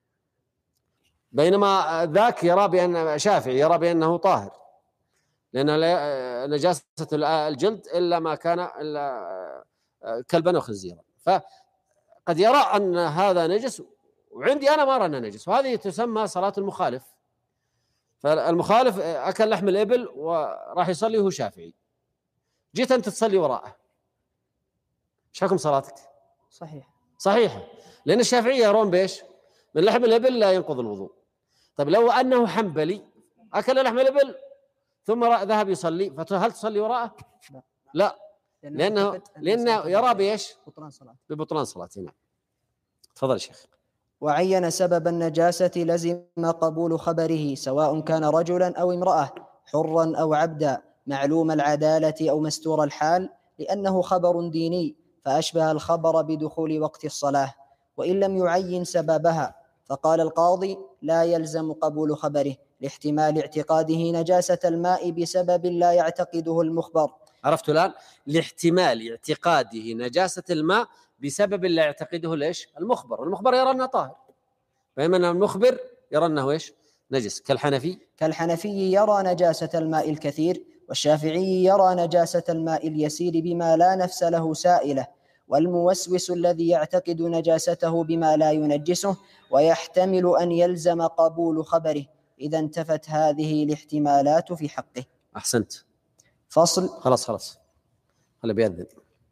بينما ذاك يرى بأن شافعي يرى بأنه طاهر، لأن نجاسة الجلد إلا ما كان إلا كلبا وخنزيرا، فقد يرى أن هذا نجس وعندي أنا ما أرى أنه نجس، وهذه تسمى صلاة المخالف. فالمخالف أكل لحم الإبل وراح يصلي وهو شافعي، جيت أنت تصلي وراءه، ايش حكم صلاتك؟ صحيحة، لأن الشافعية يرون بإيش؟ من لحم الإبل لا ينقض الوضوء. طيب لو أنه حنبلي أكل لحم الإبل ثم ذهب يصلي، فهل تصلي وراءه؟ لا، لأنه يرى بإيش؟ ببطلان صلاته. نعم. تفضل شيخ. وعين سبب النجاسة لزم قبول خبره سواء كان رجلا أو امرأة، حرا أو عبدا، معلوم العدالة أو مستور الحال، لأنه خبر ديني فأشبه الخبر بدخول وقت الصلاة، وإن لم يعين سببها فقال القاضي لا يلزم قبول خبره لاحتمال اعتقاده نجاسة الماء بسبب لا يعتقده المخبر. عرفت الآن؟ لاحتمال اعتقاده نجاسة الماء بسبب لا يعتقده ليش؟ المخبر يرى أنه طاهر، فإما المخبر يرى أنه إيش؟ نجس. كالحنفي يرى نجاسة الماء الكثير، والشافعي يرى نجاسة الماء اليسير بما لا نفس له سائلة، والموسوس الذي يعتقد نجاسته بما لا ينجسه، ويحتمل أن يلزم قبول خبره إذا انتفت هذه الاحتمالات في حقه. أحسنت. فصل. خلاص هلا بيأذن.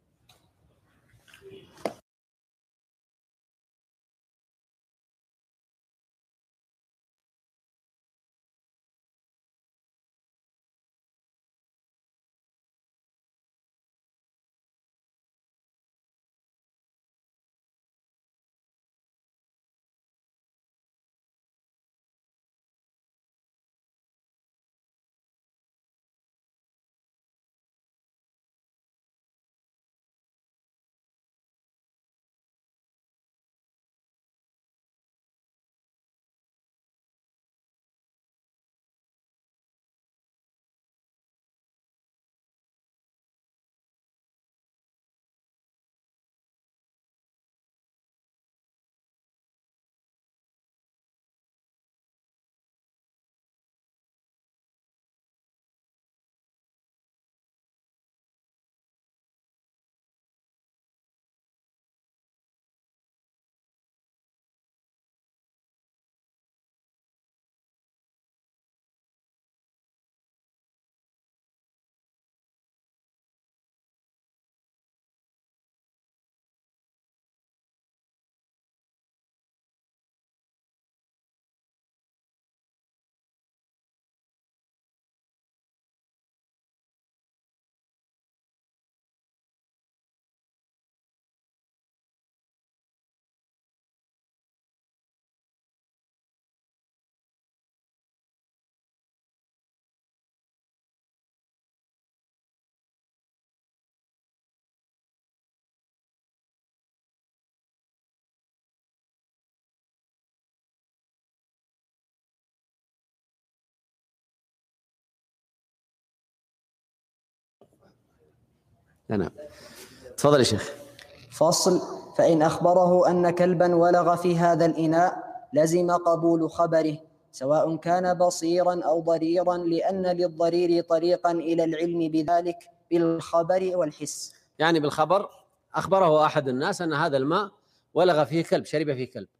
نعم. تفضل يا شيخ. فصل. فإن أخبره أن كلبا ولغ في هذا الإناء لزم قبول خبره سواء كان بصيرا أو ضريرا، لأن للضرير طريقا إلى العلم بذلك بالخبر والحس. يعني بالخبر أخبره أحد الناس أن هذا الماء ولغ فيه كلب، شرب فيه كلب،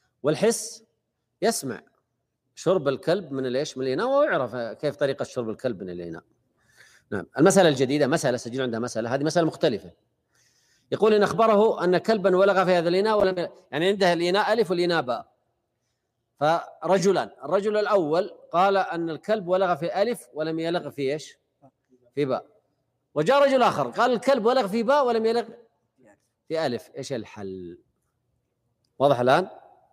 والحس يسمع شرب الكلب من الإناء ويعرف كيف طريقة شرب الكلب من الإناء. نعم. المسألة الجديدة مسألة سجل عندها مسألة، هذه مسألة مختلفة. يقول إن أخبره أن كلبا ولغ في هذا الإناء يعني عنده الإناء ألف والإناء باء، فرجلان، الرجل الأول قال أن الكلب ولغ في ألف ولم يلغ في إيش؟ في باء. وجاء رجل آخر قال الكلب ولغ في باء ولم يلغ في ألف. إيش الحل؟ واضح الآن؟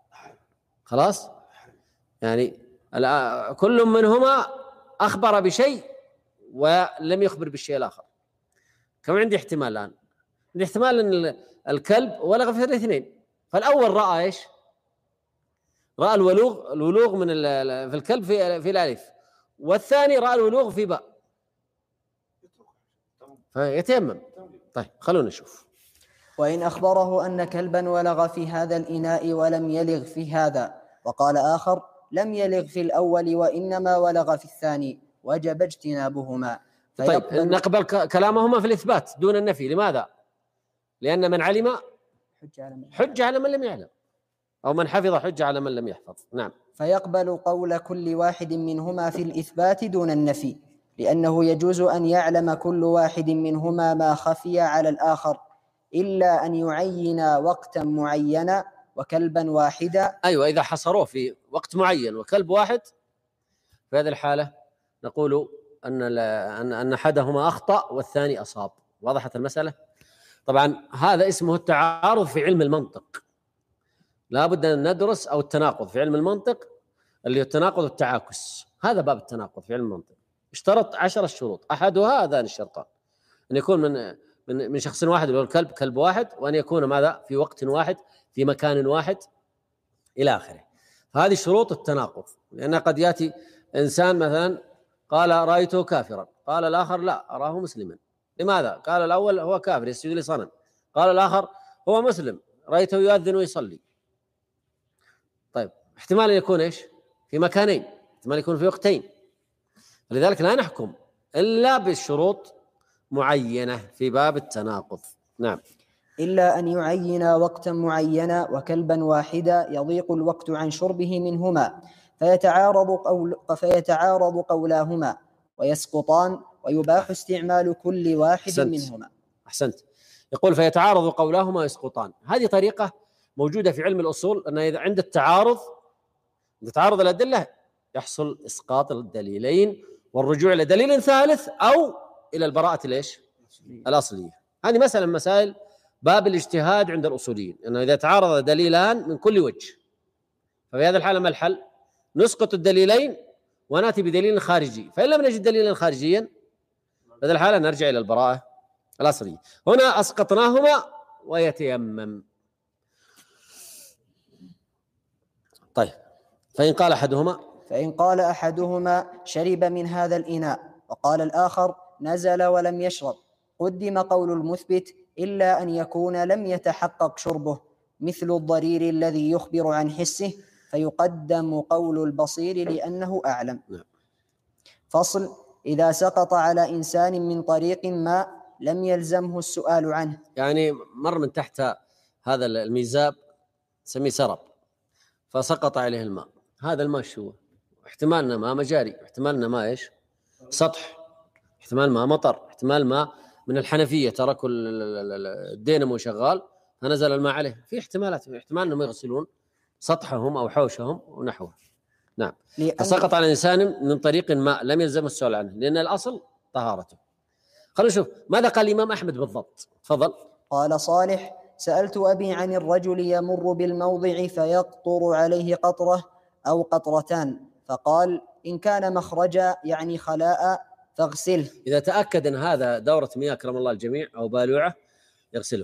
خلاص؟ يعني كل منهما أخبر بشيء ولم يخبر بالشيء الآخر. كم عندي احتمال الآن؟ عندي احتمال أن الكلب ولغ في الاثنين. فالأول رأى إيش؟ رأى الولوغ من في الكلب في الألف، والثاني رأى الولوغ في باء. فيتيمم. طيب خلونا نشوف. وإن أخبره أن كلبا ولغ في هذا الإناء ولم يلغ في هذا، وقال آخر لم يلغ في الأول وإنما ولغ في الثاني، وجب اجتنابهما. طيب نقبل كلامهما في الإثبات دون النفي. لماذا؟ لأن من علم حجة على من لم يعلم، أو من حفظ حجة على من لم يحفظ. نعم. فيقبل قول كل واحد منهما في الإثبات دون النفي، لأنه يجوز أن يعلم كل واحد منهما ما خفي على الآخر، إلا أن يعين وقتا معينا وكلبا واحدا. أيوة، إذا حصروه في وقت معين وكلب واحد، في هذه الحالة نقول أن أحدهما أخطأ والثاني أصاب. وضحت المسألة؟ طبعا هذا اسمه التعارض في علم المنطق. لا بد أن ندرس، أو التناقض في علم المنطق، اللي هو التناقض والتعاكس. هذا باب التناقض في علم المنطق. اشترط 10 شروط، أحدها هذان الشرطان: أن يكون من شخص واحد، اللي هو الكلب، كلب واحد، وأن يكون ماذا؟ في وقت واحد، في مكان واحد، إلى آخره. هذه شروط التناقض. لأن قد يأتي إنسان مثلا قال رأيته كافرا، قال الآخر لا أراه مسلما. لماذا؟ قال الأول هو كافر يسجد لصنم، قال الآخر هو مسلم رأيته يؤذن ويصلي. طيب احتمال يكون إيش؟ في مكانين، احتمال يكون في وقتين. لذلك لا نحكم إلا بالشروط معينة في باب التناقض. نعم. إلا أن يعين وقتا معينا وكلبا واحدا يضيق الوقت عن شربه منهما، فيتعارض قولاهما ويسقطان، ويباح استعمال كل واحد منهما. أحسنت. يقول فيتعارض قولاهما ويسقطان. هذه طريقة موجودة في علم الأصول، أن إذا عند التعارض، تعارض الأدلة، يحصل إسقاط الدليلين والرجوع إلى دليل ثالث أو إلى البراءة ليش؟ الأصلية. هذه مسألة من مسائل باب الاجتهاد عند الأصوليين، أنه إذا تعارض دليلان من كل وجه، ففي هذا الحالة ما الحل؟ نسقط الدليلين ونأتي بدليل خارجي. فإن لم نجد دليلا خارجيا، في هذه الحالة نرجع إلى البراءة الأصلية. هنا أسقطناهما ويتيمم. طيب فإن قال أحدهما شرب من هذا الإناء، وقال الآخر نزل ولم يشرب، قدم قول المثبت إلا أن يكون لم يتحقق شربه، مثل الضرير الذي يخبر عن حسه، فيقدم قول البصير لأنه أعلم. فصل: إذا سقط على إنسان من طريق ما لم يلزمه السؤال عنه. يعني مر من تحت هذا الميزاب، سميه سرب، فسقط عليه الماء. هذا الماء شو؟ احتمالنا ماء مجاري، احتمالنا ماء ايش؟ سطح، احتمال ماء مطر، احتمال ماء من الحنفية تركوا الدينمو شغال فنزل الماء عليه. في احتمالات، احتمال انهم يغسلون سطحهم او حوشهم ونحوه. نعم. فسقط على انسان من طريق ما لم يلزم السؤال عنه، لان الاصل طهارته. خلينا نشوف ماذا قال الامام احمد بالضبط. تفضل. قال صالح: سألت أبي عن الرجل يمر بالموضع فيقطر عليه قطرة أو قطرتان، فقال: إن كان مخرجا يعني خلاء فاغسله. إذا تأكد أن هذا دورة مياه أكرم الله الجميع أو بالوعة يغسله،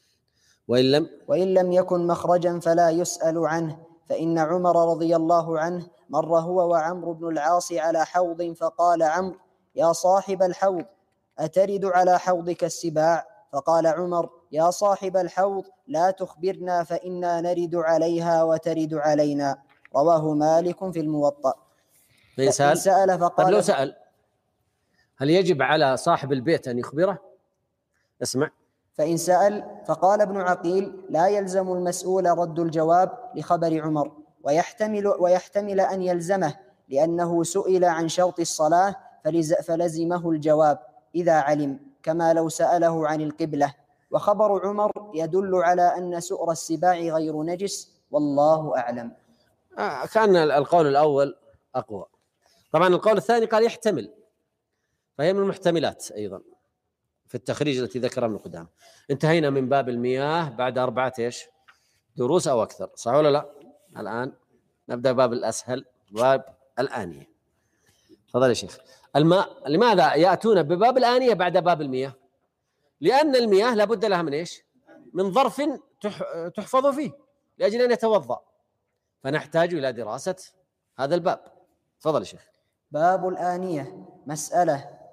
وإن لم يكن مخرجا فلا يسأل عنه، فإن عمر رضي الله عنه مر هو وعمرو بن العاص على حوض، فقال عمرو: يا صاحب الحوض أترد على حوضك السباع؟ فقال عمر: يا صاحب الحوض لا تخبرنا فإنا نرد عليها وترد علينا. رواه مالك في الموطأ. فإن سأل فقال: طيب لو سأل هل يجب على صاحب البيت أن يخبره؟ اسمع. فإن سأل فقال ابن عقيل: لا يلزم المسؤول رد الجواب لخبر عمر، ويحتمل أن يلزمه، لأنه سئل عن شرط الصلاة فلزمه الجواب إذا علم، كما لو سأله عن القبلة. وخبر عمر يدل على أن سؤر السباع غير نجس، والله أعلم. كان القول الأول أقوى. طبعا القول الثاني قال يحتمل، فهي من المحتملات أيضا في التخريج التي ذكرها ابن قدامة. انتهينا من باب المياه بعد 4 دروس أو أكثر، صح ولا لا؟ الآن نبدأ باب الأسهل، باب الآنية. تفضل يا شيخ. الماء لماذا يأتون بباب الآنية بعد باب المياه؟ لأن المياه لابد لها من إيش؟ من ظرف تحفظ فيه لأجل أن يتوضأ، فنحتاج إلى دراسة هذا الباب. تفضل يا شيخ. باب الآنية. مسألة: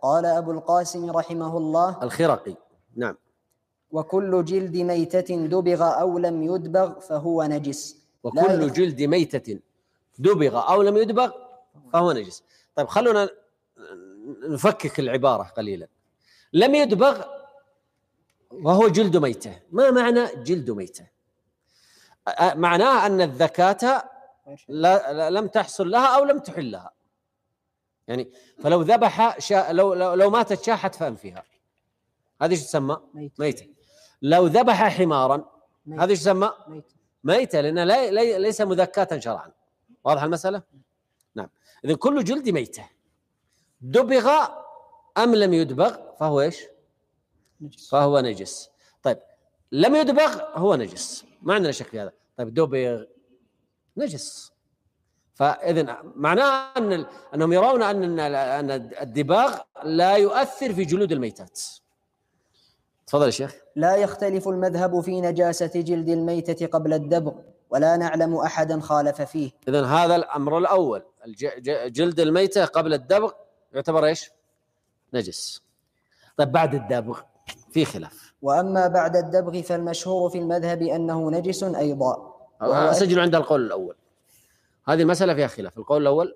قال أبو القاسم رحمه الله: الخرقي. نعم. وكل جلد ميتة دبغ أو لم يدبغ فهو نجس. وكل جلد ميتة دبغ أو لم يدبغ فهو نجس. طيب خلونا نفكك العبارة قليلا. لم يدبغ وهو جلد ميتة، ما معنى جلد ميتة؟ معناه أن الذكاة لم تحصل لها أو لم تحل لها. يعني فلو ذبح لو ماتت شاة حتفان فيها، هذه ايش تسمى؟ ميتة. لو ذبح حمارا هذه ايش تسمى؟ ميتة، لأنها ليس مذكاة شرعا. واضح المسألة؟ نعم. إذن كل جلد ميتة دبغ أم لم يدبغ فهو ايش؟ نجس. فهو نجس. طيب لم يدبغ هو نجس، ما عندنا شك في هذا. طيب دبغ نجس. فإذن معناه أنهم يرون أن الدباغ لا يؤثر في جلود الميتات. تفضل يا شيخ. لا يختلف المذهب في نجاسة جلد الميتة قبل الدبغ، ولا نعلم أحدا خالف فيه. إذن هذا الأمر الأول، جلد الميتة قبل الدبغ يعتبر إيش؟ نجس. طيب بعد الدبغ في خلاف. وأما بعد الدبغ فالمشهور في المذهب أنه نجس أيضا. أسجل عند القول الأول. هذه المسألة فيها خلاف. القول الأول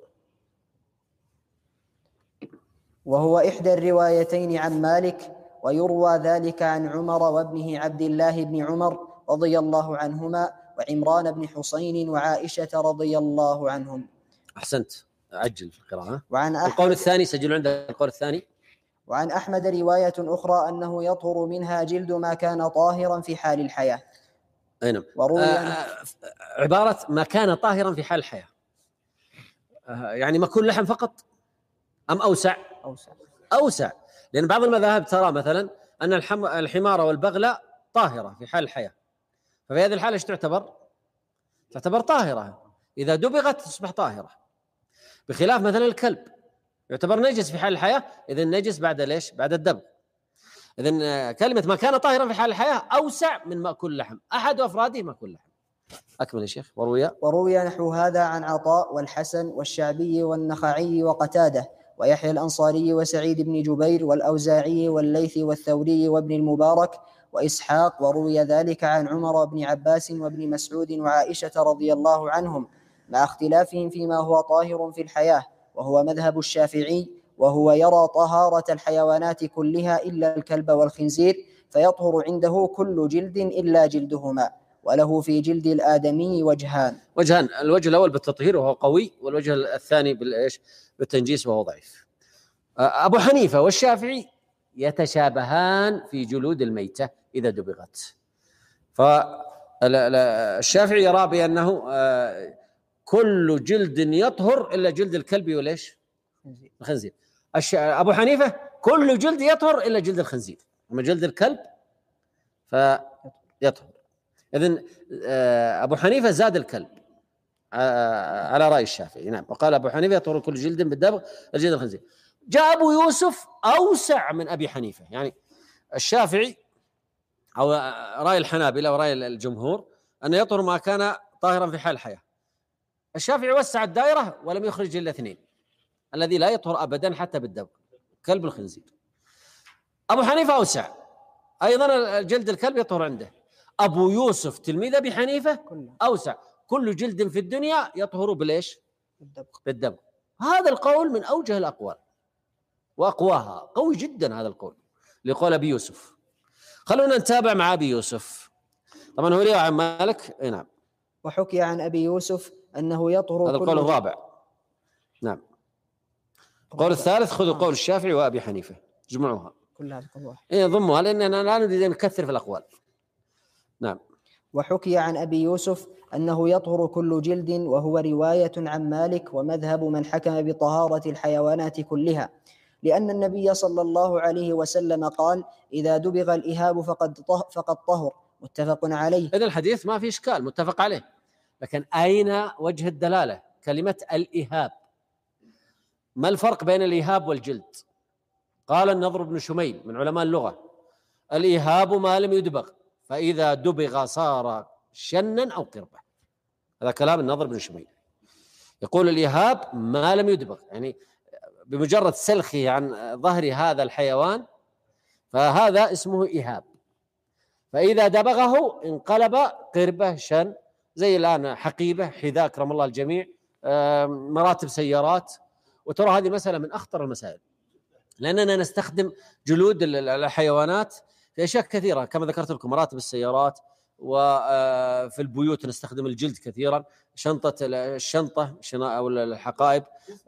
وهو إحدى الروايتين عن مالك، ويروى ذلك عن عمر وابنه عبد الله بن عمر رضي الله عنهما، وعمران بن حسين وعائشة رضي الله عنهم. أحسنت، عجل في القراءة. وعن القول الثاني سجلوا عند القول الثاني. وعن أحمد رواية أخرى أنه يطهر منها جلد ما كان طاهرا في حال الحياة. أي نعم. عبارة ما كان طاهرا في حال الحياة، يعني مأكول لحم فقط أم أوسع؟ أوسع، لأن بعض المذاهب ترى مثلا أن الحمار والبغلة طاهرة في حال الحياة، ففي هذه الحالة ايش تعتبر؟ تعتبر طاهرة، إذا دبغت تصبح طاهرة. بخلاف مثلا الكلب يعتبر نجس في حال الحياة، إذن نجس بعد ليش؟ بعد الدبغ. إذن كلمة ما كان طاهرا في حال الحياة أوسع من مأكول اللحم، أحد أفراده مأكول اللحم. أكمل يا شيخ. وروي نحو هذا عن عطاء والحسن والشعبي والنخعي وقتادة ويحيى الأنصاري وسعيد بن جبير والأوزاعي والليث والثوري وابن المبارك وإسحاق. وروي ذلك عن عمر بن عباس وابن مسعود وعائشة رضي الله عنهم، مع اختلافهم فيما هو طاهر في الحياة، وهو مذهب الشافعي، وهو يرى طهارة الحيوانات كلها إلا الكلب والخنزير، فيطهر عنده كل جلد إلا جلدهما. وله في جلد الآدمي وجهان. الوجه الأول بالتطهير وهو قوي، والوجه الثاني بالتنجيس وهو ضعيف. أبو حنيفة والشافعي يتشابهان في جلود الميتة إذا دبغت. فالشافعي يرى بأنه كل جلد يطهر إلا جلد الكلب والإيش؟ الخنزير. أبو حنيفة كل جلد يطهر إلا جلد الخنزير، أما جلد الكلب فيطهر. إذن أبو حنيفة زاد الكلب على رأي الشافعي. نعم. وقال أبو حنيفة يطهر كل جلد بالدبغ الجلد الخنزير. جاء أبو يوسف أوسع من أبي حنيفة، يعني الشافعي أو رأي الحنابلة ورأي الجمهور أن يطهر ما كان طاهرا في حال الحياة. الشافعي وسع الدائرة ولم يخرج إلا اثنين، الذي لا يطهر أبدا حتى بالدبغ، كلب الخنزير. أبو حنيفة أوسع أيضا، جلد الكلب يطهر عنده. أبو يوسف تلميذ أبي حنيفة أوسع، كل جلد في الدنيا يطهر بالإيش؟ بالدبغ. هذا القول من أوجه الأقوال وأقواها، قوي جدا هذا القول لقول أبي يوسف. خلونا نتابع مع أبي يوسف. طبعا هو رواية عن مالك. نعم. وحكي عن أبي يوسف أنه يطهر. هذا القول الرابع. نعم. القول الثالث خذوا قول الشافعي وأبي حنيفة، جمعوها كلها بقول واحد. ضموها لأننا لا نريد أن نكثر في الأقوال. نعم. وحكي عن أبي يوسف أنه يطهر كل جلد، وهو رواية عن مالك ومذهب من حكم بطهارة الحيوانات كلها، لأن النبي صلى الله عليه وسلم قال: إذا دبغ الإهاب فقد طهر. متفق عليه. إذن الحديث ما في إشكال، متفق عليه. لكن أين وجه الدلالة؟ كلمة الإهاب، ما الفرق بين الإهاب والجلد؟ قال النضر بن شميل من علماء اللغة: الإهاب ما لم يدبغ، فإذا دبغ صار شنا أو قربة. هذا كلام النضر بن شميل، يقول الإهاب ما لم يدبغ، يعني بمجرد سلخه عن ظهر هذا الحيوان فهذا اسمه إهاب. فإذا دبغه انقلب قربة شن، زي الآن حقيبة، حذاء، أكرم الله الجميع، مراتب سيارات. وترى هذه مسألة من أخطر المسائل، لأننا نستخدم جلود الحيوانات في أشياء كثيرة كما ذكرت لكم، مراتب السيارات، وفي البيوت نستخدم الجلد كثيرا، الشنطة أو الحقائب،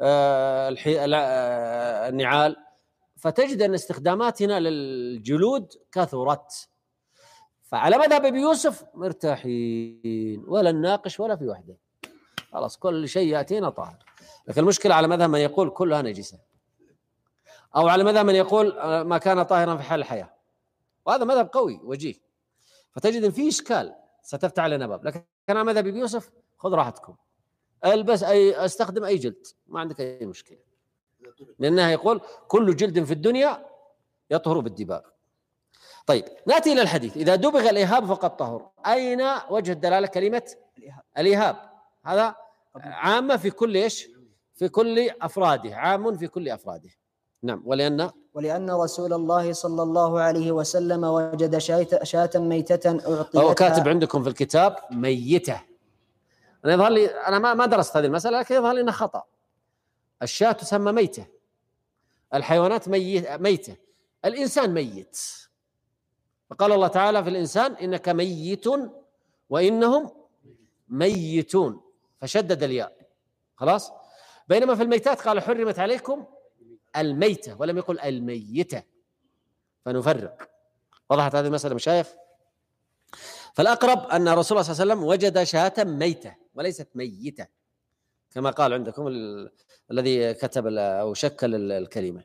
النعال. فتجد أن استخداماتنا للجلود كثرت. فعلى مذهب أبي يوسف مرتاحين، ولا نناقش ولا في وحده، خلاص كل شيء يأتينا طاهر. لكن المشكلة على مذهب من يقول كلها نجسة، أو على مذهب من يقول ما كان طاهرا في حال الحياة، وهذا مذهب قوي وجيه. فتجد ان في اشكال ستفتح علينا باب. لكن على مذهب ابي يوسف خذ راحتكم، البس استخدم اي جلد، ما عندك اي مشكله، لانه يقول كل جلد في الدنيا يطهر بالدباغ. طيب ناتي الى الحديث. اذا دبغ الايهاب فقد طهر. اين وجه الدلاله كلمه الايهاب؟ هذا عامه في كل ايش؟ في كل افراده، عام في كل افراده. نعم. ولأن رسول الله صلى الله عليه وسلم وجد شاة ميتة أعطيتها. هو كاتب عندكم في الكتاب ميتة. أنا يظهر لي، أنا ما درست هذه المسألة، لكن يظهر لي أنها خطأ. الشاة تسمى ميتة، الحيوانات ميتة، الإنسان ميت. فقال الله تعالى في الإنسان إنك ميت وإنهم ميتون، فشدد الياء خلاص. بينما في الميتات قال حرمت عليكم الميتة ولم يقل الميتة، فنفرق. وضحت هذه المسألة مشايخ؟ فالأقرب أن رسول الله صلى الله عليه وسلم وجد شاة ميتة وليست ميتة كما قال عندكم الذي كتب أو شكل الكلمة.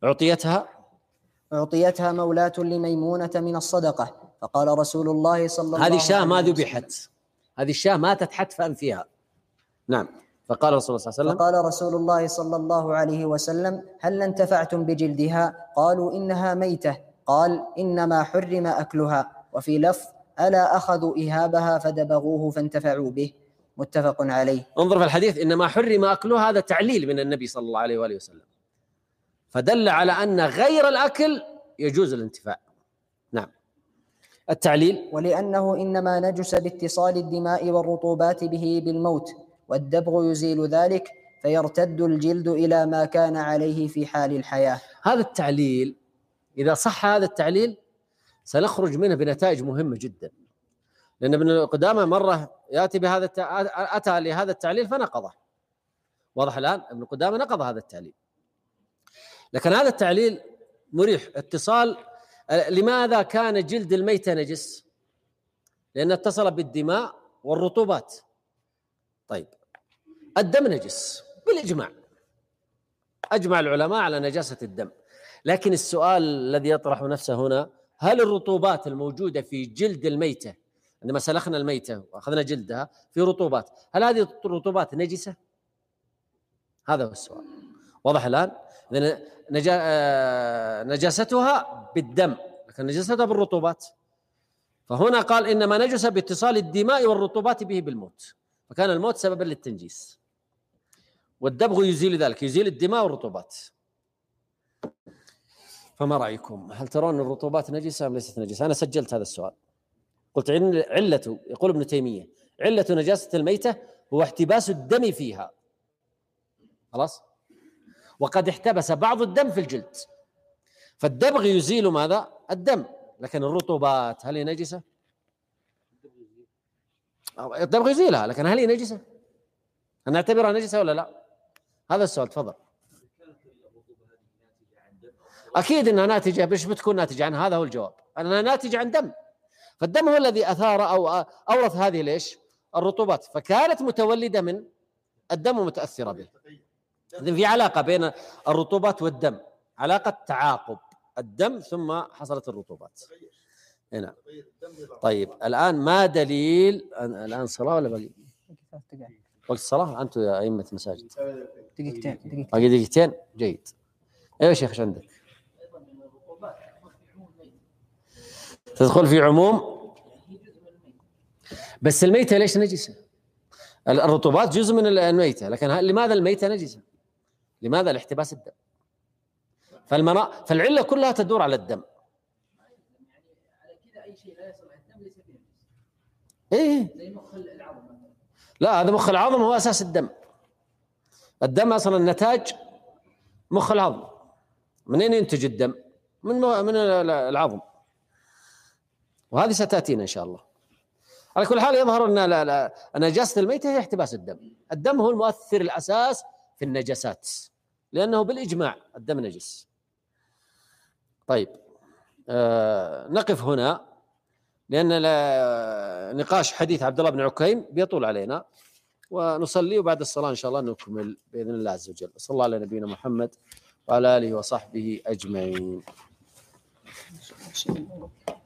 أعطيتها مولاة لميمونة من الصدقة، فقال رسول الله صلى الله عليه وسلم: هذه الشاة ما ذبحت، هذه الشاة ماتت حتفا فيها. نعم. فقال رسول الله صلى الله عليه وسلم: هل انتفعتم بجلدها؟ قالوا إنها ميتة. قال: إنما حرم أكلها. وفي لفظ: ألا أخذوا إهابها فدبغوه فانتفعوا به. متفق عليه. انظر في الحديث: إنما حرم أكلها، هذا تعليل من النبي صلى الله عليه وآله وسلم، فدل على أن غير الأكل يجوز الانتفاع. نعم. التعليل: ولأنه إنما نجس باتصال الدماء والرطوبات به بالموت، والدبغ يزيل ذلك، فيرتد الجلد إلى ما كان عليه في حال الحياة. هذا التعليل إذا صح هذا التعليل سنخرج منه بنتائج مهمة جدا، لأن ابن قدامة مرة يأتي بهذا أتى لهذا التعليل فنقضه. واضح الآن؟ ابن قدامة نقض هذا التعليل، لكن هذا التعليل مريح. اتصال، لماذا كان جلد الميتة نجس؟ لأنه اتصل بالدماء والرطوبات. طيب الدم نجس بالإجماع، أجمع العلماء على نجاسة الدم، لكن السؤال الذي يطرح نفسه هنا: هل الرطوبات الموجودة في جلد الميتة، عندما سلخنا الميتة وأخذنا جلدها في رطوبات، هل هذه الرطوبات نجسة؟ هذا هو السؤال. واضح الآن؟ نجاستها بالدم، لكن نجاستها بالرطوبات. فهنا قال: إنما نجس باتصال الدماء والرطوبات به بالموت، فكان الموت سببا للتنجيس، والدبغ يزيل ذلك، يزيل الدماء والرطوبات. فما رأيكم؟ هل ترون الرطوبات نجسة أم ليست نجسة؟ أنا سجلت هذا السؤال، قلت علة، يقول ابن تيمية: علة نجاسة الميتة هو احتباس الدم فيها. خلاص؟ وقد احتبس بعض الدم في الجلد، فالدبغ يزيل ماذا؟ الدم. لكن الرطوبات هل هي نجسة؟ الدبغ يزيلها، لكن هل هي نجسة؟ هل نعتبرها نجسة ولا لا؟ هذا السؤال. تفضل. أكيد أنها ناتجة، بش بتكون ناتجة عن، هذا هو الجواب، أنها ناتجة عن دم، فالدم هو الذي أثار أو أورث هذه ليش؟ الرطوبات، فكانت متولدة من الدم ومتأثرة به. إذن في علاقة بين الرطوبات والدم، علاقة تعاقب الدم ثم حصلت الرطوبات. هنا. طيب الآن ما دليل؟ الآن صلاة ولا باقي؟ وقت الصلاة أنتم يا أئمة المساجد. دقيقتين. جيد. أيوة شيخ، ايش عندك؟ تدخل في عموم، بس الميتة ليش نجسة؟ الرطوبات جزء من الميتة، لكن لماذا الميتة نجسة؟ لماذا؟ لاحتباس الدم. فالعلة كلها تدور على الدم. يعني على كذا اي شيء لا يصل الدم ليس فيه نجس. ايه زي مخ العظم مثلا. لا، هذا مخ العظم هو اساس الدم. الدم اصلا نتاج مخ العظم. منين ينتج الدم؟ من العظم، وهذه ستاتينا ان شاء الله. على كل حال يظهر ان نجاسة الميتة هي احتباس الدم. الدم هو المؤثر الاساس في النجاسات، لانه بالاجماع الدم نجس. طيب نقف هنا، لان نقاش حديث عبد الله بن عكيم بيطول علينا، ونصلي وبعد الصلاة إن شاء الله نكمل بإذن الله عز وجل. صلى الله على نبينا محمد وعلى آله وصحبه أجمعين.